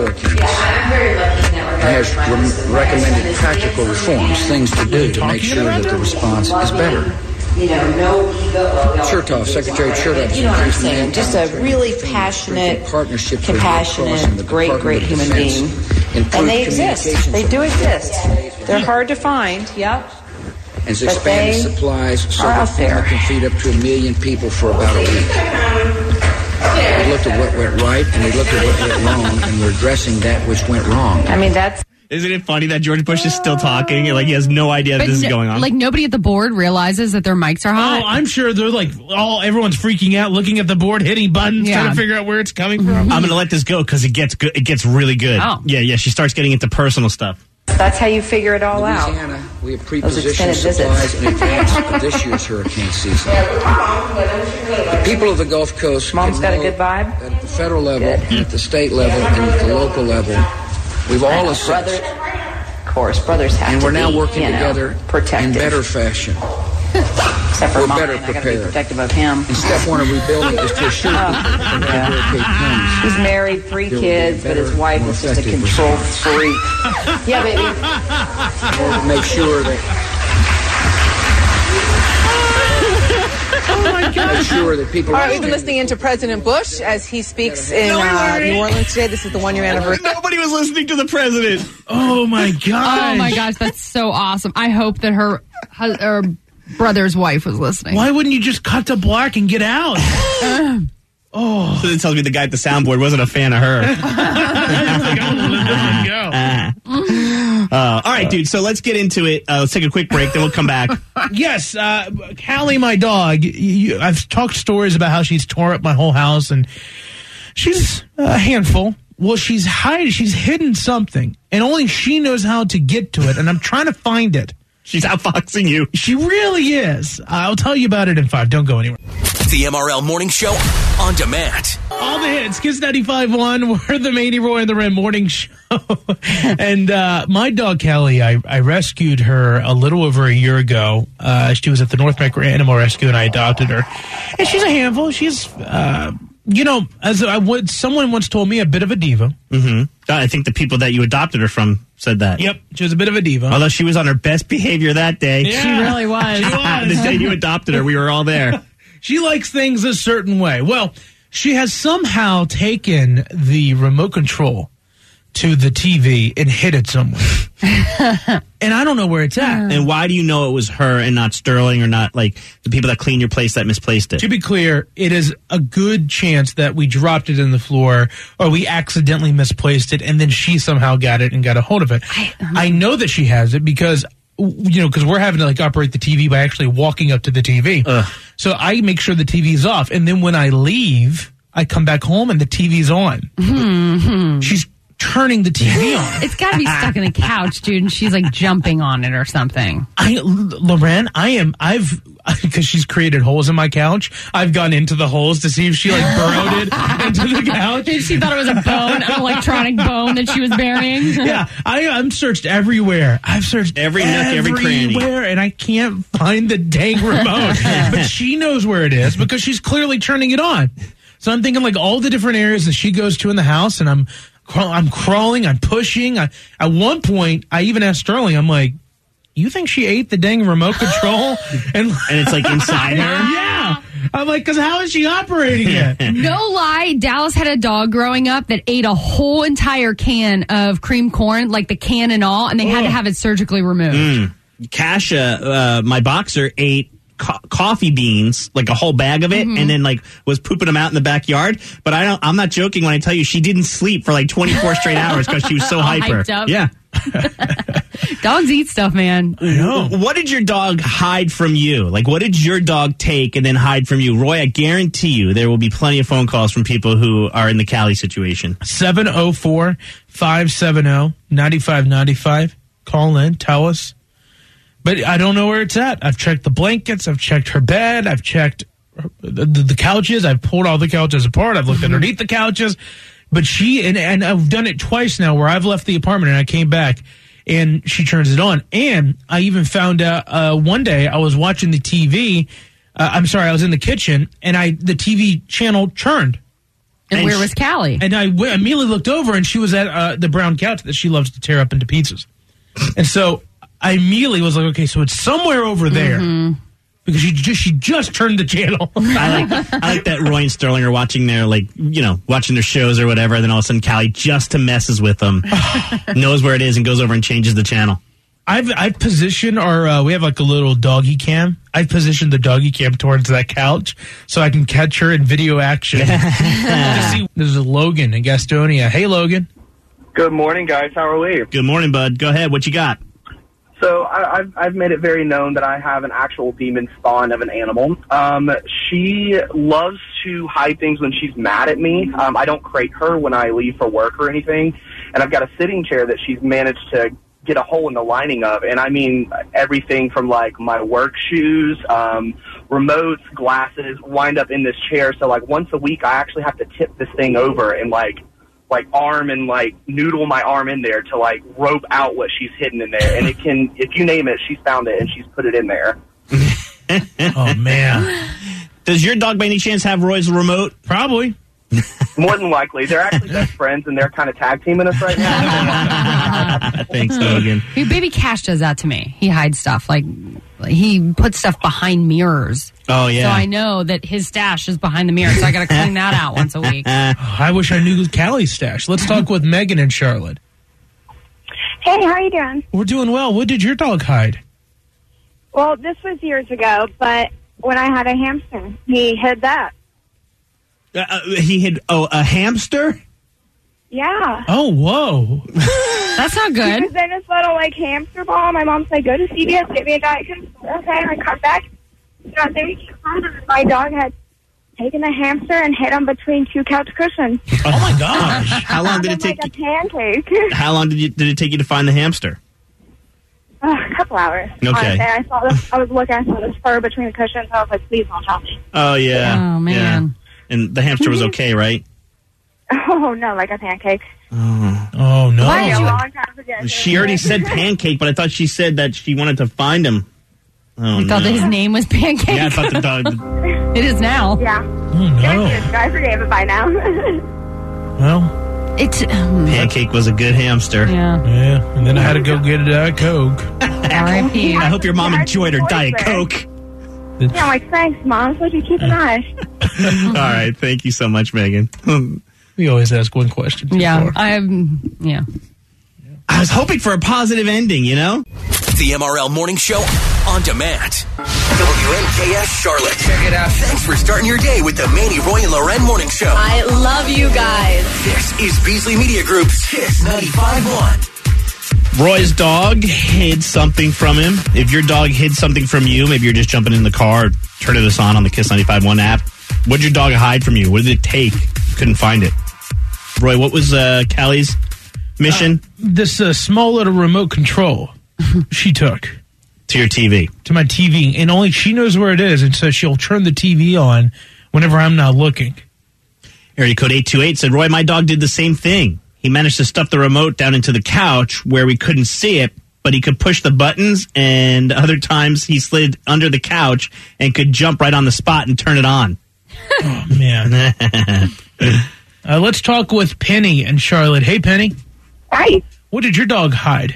Has re- recommended practical reforms, things to do to make sure that the response is better. You know, no ego. Chertoff, Secretary Chertoff. You know what I'm saying? Just a really passionate, compassionate, great, great human being. And they exist. They do exist. They're hard to find, yep. And it's But expanded they supplies so are that out there. FEMA can feed up to a million people for about a week. We looked at what went right and we looked at what went wrong, and we're addressing that which went wrong. I mean, that's... Isn't it funny that George Bush is still talking? Like, he has no idea that But this is no- going on. Like, nobody at the board realizes that their mics are hot. Oh, I'm sure they're like, all everyone's freaking out, looking at the board, hitting buttons, Yeah. trying to figure out where it's coming from. I'm going to let this go because it gets good. It gets really good. Oh. Yeah, yeah. She starts getting into personal stuff. That's how you figure it all Louisiana, out. we have Those pre-positioned extended supplies visits. in advance of this year's hurricane season. People of the Gulf Coast Mom's can got a know good vibe? that at the federal level, and at the state level, and at the local level, we've all assessed. Brothers, of course, brothers have And to we're now be, working you know, together protective. in better fashion. Except for We're mine, better I gotta be prepared. protective of him. And step one of rebuilding is to assure people that when Yeah. the hurricane comes, He's married, three there will be a kids, but his better, wife more is just a effective control response. freak. Yeah, baby. We'll make sure that Oh my God. make sure that people. All right, we've been listening into President Bush as he speaks in uh, New Orleans today. This is the one-year anniversary. Nobody was listening to the president. Oh my gosh. Oh my gosh, that's so awesome. I hope that her, hus- her brother's wife was listening. Why wouldn't you just cut to black and get out? Oh. So it tells me the guy at the soundboard wasn't a fan of her. Uh, all right, dude. So let's get into it. Uh, let's take a quick break, then we'll come back. Yes, uh, Callie, my dog. You, I've talked stories about how she's tore up my whole house, and she's a handful. Well, she's hiding. She's hidden something, and only she knows how to get to it. And I'm trying to find it. She's outfoxing you. She really is. I'll tell you about it in five. Don't go anywhere. The M R L Morning Show on demand. All the hits. Kiss ninety-five point one. We're the Mandy Roy and the Rim Morning Show. And uh, my dog, Kelly, I, I rescued her a little over a year ago. Uh, she was at the North Metro Animal Rescue, and I adopted her. And she's a handful. She's, uh, you know, as I would, someone once told me, a bit of a diva. Mm-hmm. I think the people that you adopted her from said that. Yep, she was a bit of a diva. Although she was on her best behavior that day. Yeah. She really was. She was. The day you adopted her, we were all there. She likes things a certain way. Well, she has somehow taken the remote control to the T V and hid it somewhere. And I don't know where it's at. And why do you know it was her and not Sterling or not like the people that clean your place that misplaced it? To be clear, it is a good chance that we dropped it in the floor or we accidentally misplaced it and then she somehow got it and got a hold of it. I, um, I know that she has it because, you know, because we're having to like operate the T V by actually walking up to the T V. Ugh. So I make sure the T V's off. And then when I leave, I come back home and the T V's on. Mm-hmm. She's turning the T V on. It's got to be stuck in the couch, dude, and she's like jumping on it or something. I, Loren, I am, I've, because she's created holes in my couch, I've gone into the holes to see if she like burrowed it into the couch. She thought it was a bone, an electronic bone that she was burying. Yeah, I, I'm searched everywhere. I've searched every nook, every cranny, everywhere, and I can't find the dang remote. But she knows where it is because she's clearly turning it on. So I'm thinking like all the different areas that she goes to in the house, and I'm I'm crawling, I'm pushing. I, at one point, I even asked Sterling, I'm like, you think she ate the dang remote control? And, and it's like inside her? Yeah. I'm like, because how is she operating it? No lie, Dallas had a dog growing up that ate a whole entire can of cream corn, like the can and all, and they had Oh. to have it surgically removed. Mm. Kasha, uh, my boxer, ate co- coffee beans, like a whole bag of it, Mhm. and then like was pooping them out in the backyard. But I don't, I'm not joking when I tell you she didn't sleep for like twenty-four straight hours because she was so All hyper. hyped up. Yeah. Dogs eat stuff, man. I know. What did your dog hide from you? Like, what did your dog take and then hide from you? Roy, I guarantee you there will be plenty of phone calls from people who are in the Cali situation. seven oh four, five seven oh, nine five nine five. Call in, tell us. But I don't know where it's at. I've checked the blankets. I've checked her bed. I've checked the, the, the couches. I've pulled all the couches apart. I've looked underneath the couches. But she, and, and I've done it twice now where I've left the apartment and I came back and she turns it on. And I even found out uh, one day I was watching the T V. Uh, I'm sorry, I was in the kitchen and I the T V channel churned. And, And where she- was Callie? And I w- immediately looked over, and she was at uh, the brown couch that she loves to tear up into pizzas. And so I immediately was like, okay, so it's somewhere over there. Mm-hmm. Because she just she just turned the channel. I like I like that Roy and Sterling are watching their, like, you know, watching their shows or whatever, and then all of a sudden Callie just to messes with them, knows where it is and goes over and changes the channel. I've I've positioned our uh, we have like a little doggy cam. I've positioned the doggy cam towards that couch so I can catch her in video action. To see, there's a Logan in Gastonia. Hey, Logan. Good morning, guys. How are we? Good morning, bud. Go ahead. What you got? So I, I've I've made it very known that I have an actual demon spawn of an animal. Um, she loves to hide things when she's mad at me. Um, I don't crate her when I leave for work or anything, and I've got a sitting chair that she's managed to get a hole in the lining of. And I mean everything from like my work shoes, um, remotes, glasses, wind up in this chair. So like once a week I actually have to tip this thing over and like like arm and like noodle my arm in there to like rope out what she's hidden in there. And it can, if you name it, she's found it and she's put it in there. Oh man. Does your dog by any chance have Roy's remote? Probably. More than likely. They're actually best friends and they're kind of tag teaming us right now. Thanks, Logan. Hey, Baby Cash does that to me. He hides stuff. Like, he puts stuff behind mirrors. Oh, yeah. So I know that his stash is behind the mirror, so I got to clean that out once a week. I wish I knew Callie's stash. Let's talk with Megan and Charlotte. Hey, how are you doing? We're doing well. What did your dog hide? Well, this was years ago, but when I had a hamster, he hid that. Uh, uh, he had oh a hamster. Yeah. Oh, whoa. That's not He good. was in this little, like, hamster ball. My mom said, go to C V S, get me a Diet Coke. Okay, and I come back. You know, then we came home, and my dog had taken the hamster and hid him between two couch cushions. Oh my gosh! How long did it take? Like a pancake. How long did you did it take you to find the hamster? Uh, a couple hours. Okay. Honestly, I saw this. I was looking. I saw this fur between the cushions. I was like, please don't tell me. Oh yeah. Oh, man. Yeah. And the hamster was okay, right? Oh no, like a pancake. Oh, oh no! Why did you? A long time ago. She already said pancake, but I thought she said that she wanted to find him. Oh, You thought no. that his name was Pancake? Yeah, I thought the dog. It is now. Yeah. Oh no! I forgave it by now. Well, It's um, Pancake was a good hamster. Yeah. Yeah, and then I had to go get a Diet Coke. R I P I hope your mom enjoyed her Diet Coke. Yeah, I'm like, thanks, Mom. So you keep an eye. All right, thank you so much, Megan. We always ask one question. Yeah, I'm. Yeah. I was hoping for a positive ending, you know? The M R L Morning Show on demand. W N K S Charlotte. Check it out. Thanks for starting your day with the Manny, Roy, and Loren Morning Show. I love you guys. This is Beasley Media Group's Kiss ninety-five point one. Roy's dog hid something from him. If your dog hid something from you, maybe you're just jumping in the car, turning this on on the Kiss ninety-five point one app. What did your dog hide from you? What did it take? Couldn't find it. Roy, what was uh, Callie's mission? Uh, this uh, small little remote control she took. To your T V. To my T V. And only she knows where it is, and so she'll turn the T V on whenever I'm not looking. Area code eight two eight said, Roy, my dog did the same thing. He managed to stuff the remote down into the couch where we couldn't see it, but he could push the buttons, and other times he slid under the couch and could jump right on the spot and turn it on. Oh, man. uh, let's talk with Penny and Charlotte. Hey, Penny. Hi. What did your dog hide?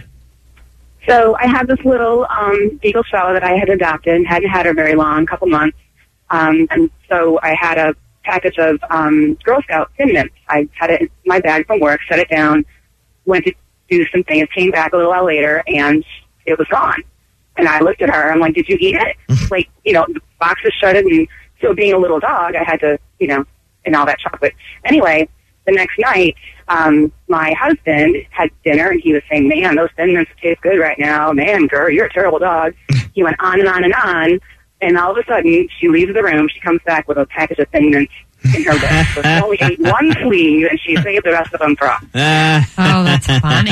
So I have this little um, beagle Stella that I had adopted. Hadn't had her very long, a couple months. Um, and so I had a package of um, Girl Scout Thin Mints. I had it in my bag from work, set it down, went to do some things, came back a little while later, and it was gone. And I looked at her. I'm like, did you eat it? Like, you know, the box was shut, and so being a little dog, I had to, you know, and all that chocolate. Anyway, the next night, um, my husband had dinner, and he was saying, man, those Thin Mints taste good right now. Man, girl, you're a terrible dog. He went on and on and on. And all of a sudden, she leaves the room. She comes back with a package of Thin Mints in her bag. So she only ate one sleeve, and she saved the rest of them for us. Oh, that's funny.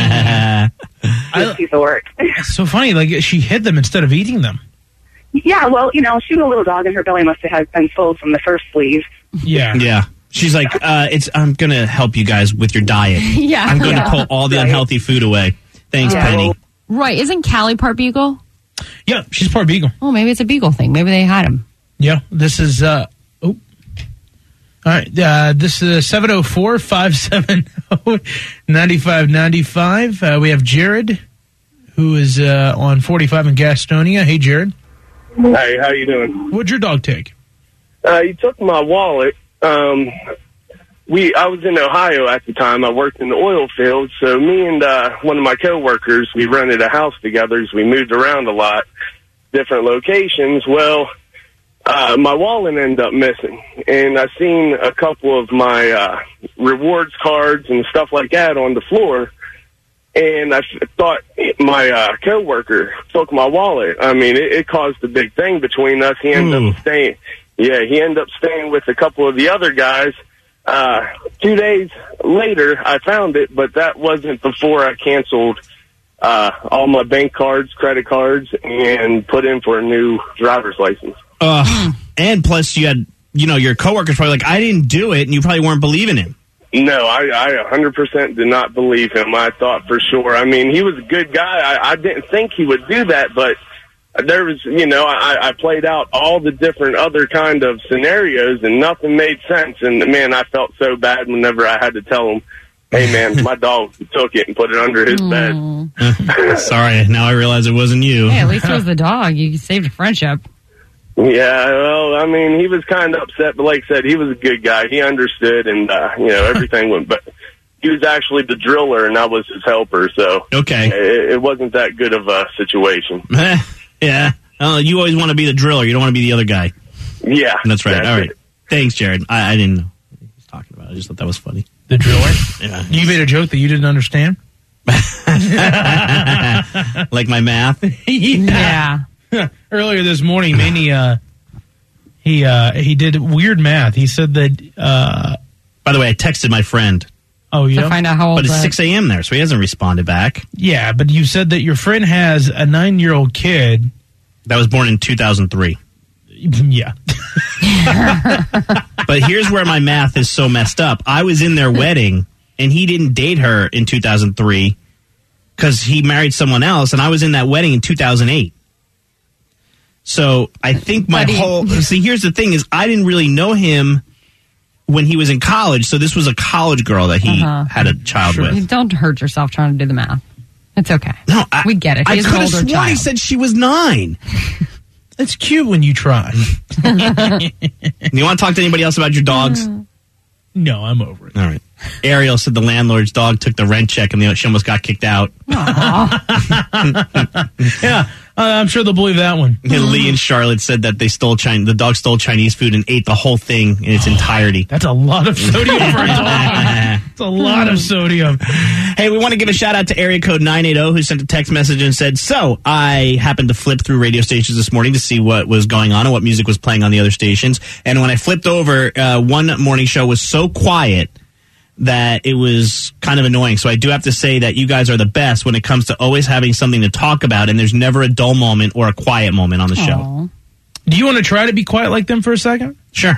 Good piece of work. It's so funny. Like, she hid them instead of eating them. Yeah, well, you know, she was a little dog, and her belly must have been full from the first sleeve. Yeah. Yeah. She's like, uh, it's. I'm going to help you guys with your diet. Yeah. I'm going to Yeah. pull all the unhealthy food away. Thanks, Yeah. Penny. Right. Isn't Callie part Beagle? Yeah, she's part Beagle. Oh, maybe it's a Beagle thing. Maybe they hide him. Yeah, this is, uh, oh. All right, uh, this is seven oh four, five seven oh, nine five nine five. Uh, we have Jared, who is uh, on forty-five in Gastonia. Hey, Jared. Hey, how you doing? What'd your dog take? Uh, he took my wallet. Um, we I was in Ohio at the time. I worked in the oil field, so me and uh, one of my coworkers, we rented a house together. So we moved around a lot, different locations. Well, uh, my wallet ended up missing, and I seen a couple of my uh, rewards cards and stuff like that on the floor. And I thought my uh, coworker took my wallet. I mean, it, it caused a big thing between us. He ended Ooh. up staying. Yeah, he ended up staying with a couple of the other guys. Uh, two days later, I found it, but that wasn't before I canceled uh, all my bank cards, credit cards, and put in for a new driver's license. Uh, and plus, you had, you know, your coworkers probably like, I didn't do it, and you probably weren't believing him. No, I, I one hundred percent did not believe him. I thought for sure. I mean, he was a good guy. I, I didn't think he would do that, but there was, you know, I, I played out all the different other kind of scenarios, and nothing made sense. And, man, I felt so bad whenever I had to tell him, hey, man, my dog took it and put it under his bed. Sorry, now I realize it wasn't you. Hey, at least it was the dog. You saved a friendship. Yeah, well, I mean, he was kind of upset, but like I said, he was a good guy. He understood, and, uh, you know, everything went, but he was actually the driller, and I was his helper, so okay, it, it wasn't that good of a situation. Yeah, uh, you always want to be the driller. You don't want to be the other guy. Yeah. That's right. That's All right. it. Thanks, Jared. I, I didn't know what he was talking about. I just thought that was funny. The driller? Yeah. You made a joke that you didn't understand? Like my math? Yeah. Earlier this morning, Manny, uh, he uh, he did weird math. He said that. Uh, By the way, I texted my friend. Oh, yeah. To find out how old. But it's that- six a.m. there, so he hasn't responded back. Yeah, but you said that your friend has a nine-year-old kid that was born in two thousand three. Yeah. But here's where my math is so messed up. I was in their wedding, and he didn't date her in two thousand three because he married someone else, and I was in that wedding in two thousand eight. So I think my Buddy. whole... See, here's the thing is I didn't really know him when he was in college, so this was a college girl that he Uh-huh. had a child with. You don't hurt yourself trying to do the math. It's okay. No, I, we get it. I He's could an have older sworn child. he said she was nine. It's cute when you try. You want to talk to anybody else about your dogs? No, I'm over it. All right. Ariel said the landlord's dog took the rent check and the, she almost got kicked out. Yeah, uh, I'm sure they'll believe that one. And Lee and Charlotte said that they stole Chinese, the dog stole Chinese food and ate the whole thing in its entirety. That's a lot of sodium for a dog. It's a lot of sodium. Hey, we want to give a shout out to area code nine eighty who sent a text message and said, so I happened to flip through radio stations this morning to see what was going on and what music was playing on the other stations. And when I flipped over, uh, one morning show was so quiet that it was kind of annoying. So I do have to say that you guys are the best when it comes to always having something to talk about, and there's never a dull moment or a quiet moment on the Aww. show. Do you want to try to be quiet like them for a second? Sure.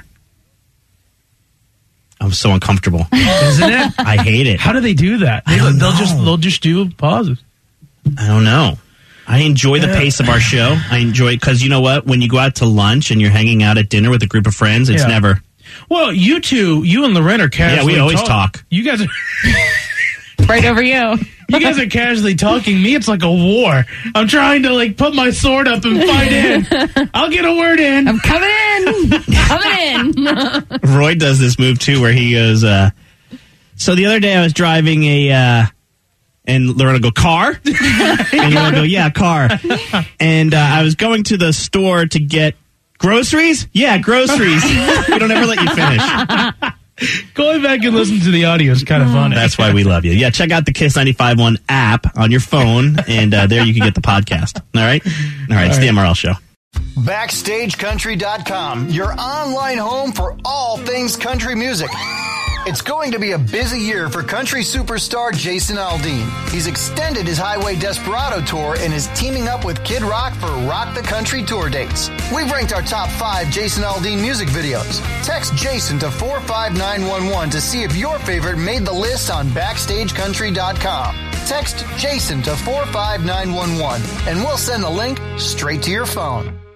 I'm so uncomfortable. Isn't it? I hate it. How do they do that? I don't they'll know. just they'll just do pauses. I don't know. I enjoy the Yeah. pace of our show. I enjoy it because you know what? When you go out to lunch and you're hanging out at dinner with a group of friends, it's Yeah. never... Well, you two, you and Loren are casually. Yeah, we always talk. You guys are. Right over you. You guys are casually talking. Me, it's like a war. I'm trying to like put my sword up and fight in. I'll get a word in. I'm coming in. Coming in. Roy does this move too where he goes, uh, so the other day I was driving a, uh, and Lorena will go, car? And Lorena will go, yeah, car. And uh, I was going to the store to get groceries? Yeah, groceries. We don't ever let you finish. Going back and listen to the audio is kind of funny. That's why we love you. Yeah, check out the Kiss ninety-five point one app on your phone, and uh, there you can get the podcast. All right? All right, it's the M R L Show. Backstage Country dot com, your online home for all things country music. It's going to be a busy year for country superstar Jason Aldean. He's extended his Highway Desperado tour and is teaming up with Kid Rock for Rock the Country tour dates. We've ranked our top five Jason Aldean music videos. Text Jason to four five nine one one to see if your favorite made the list on Backstage Country dot com. Text Jason to four five nine one one and we'll send the link straight to your phone.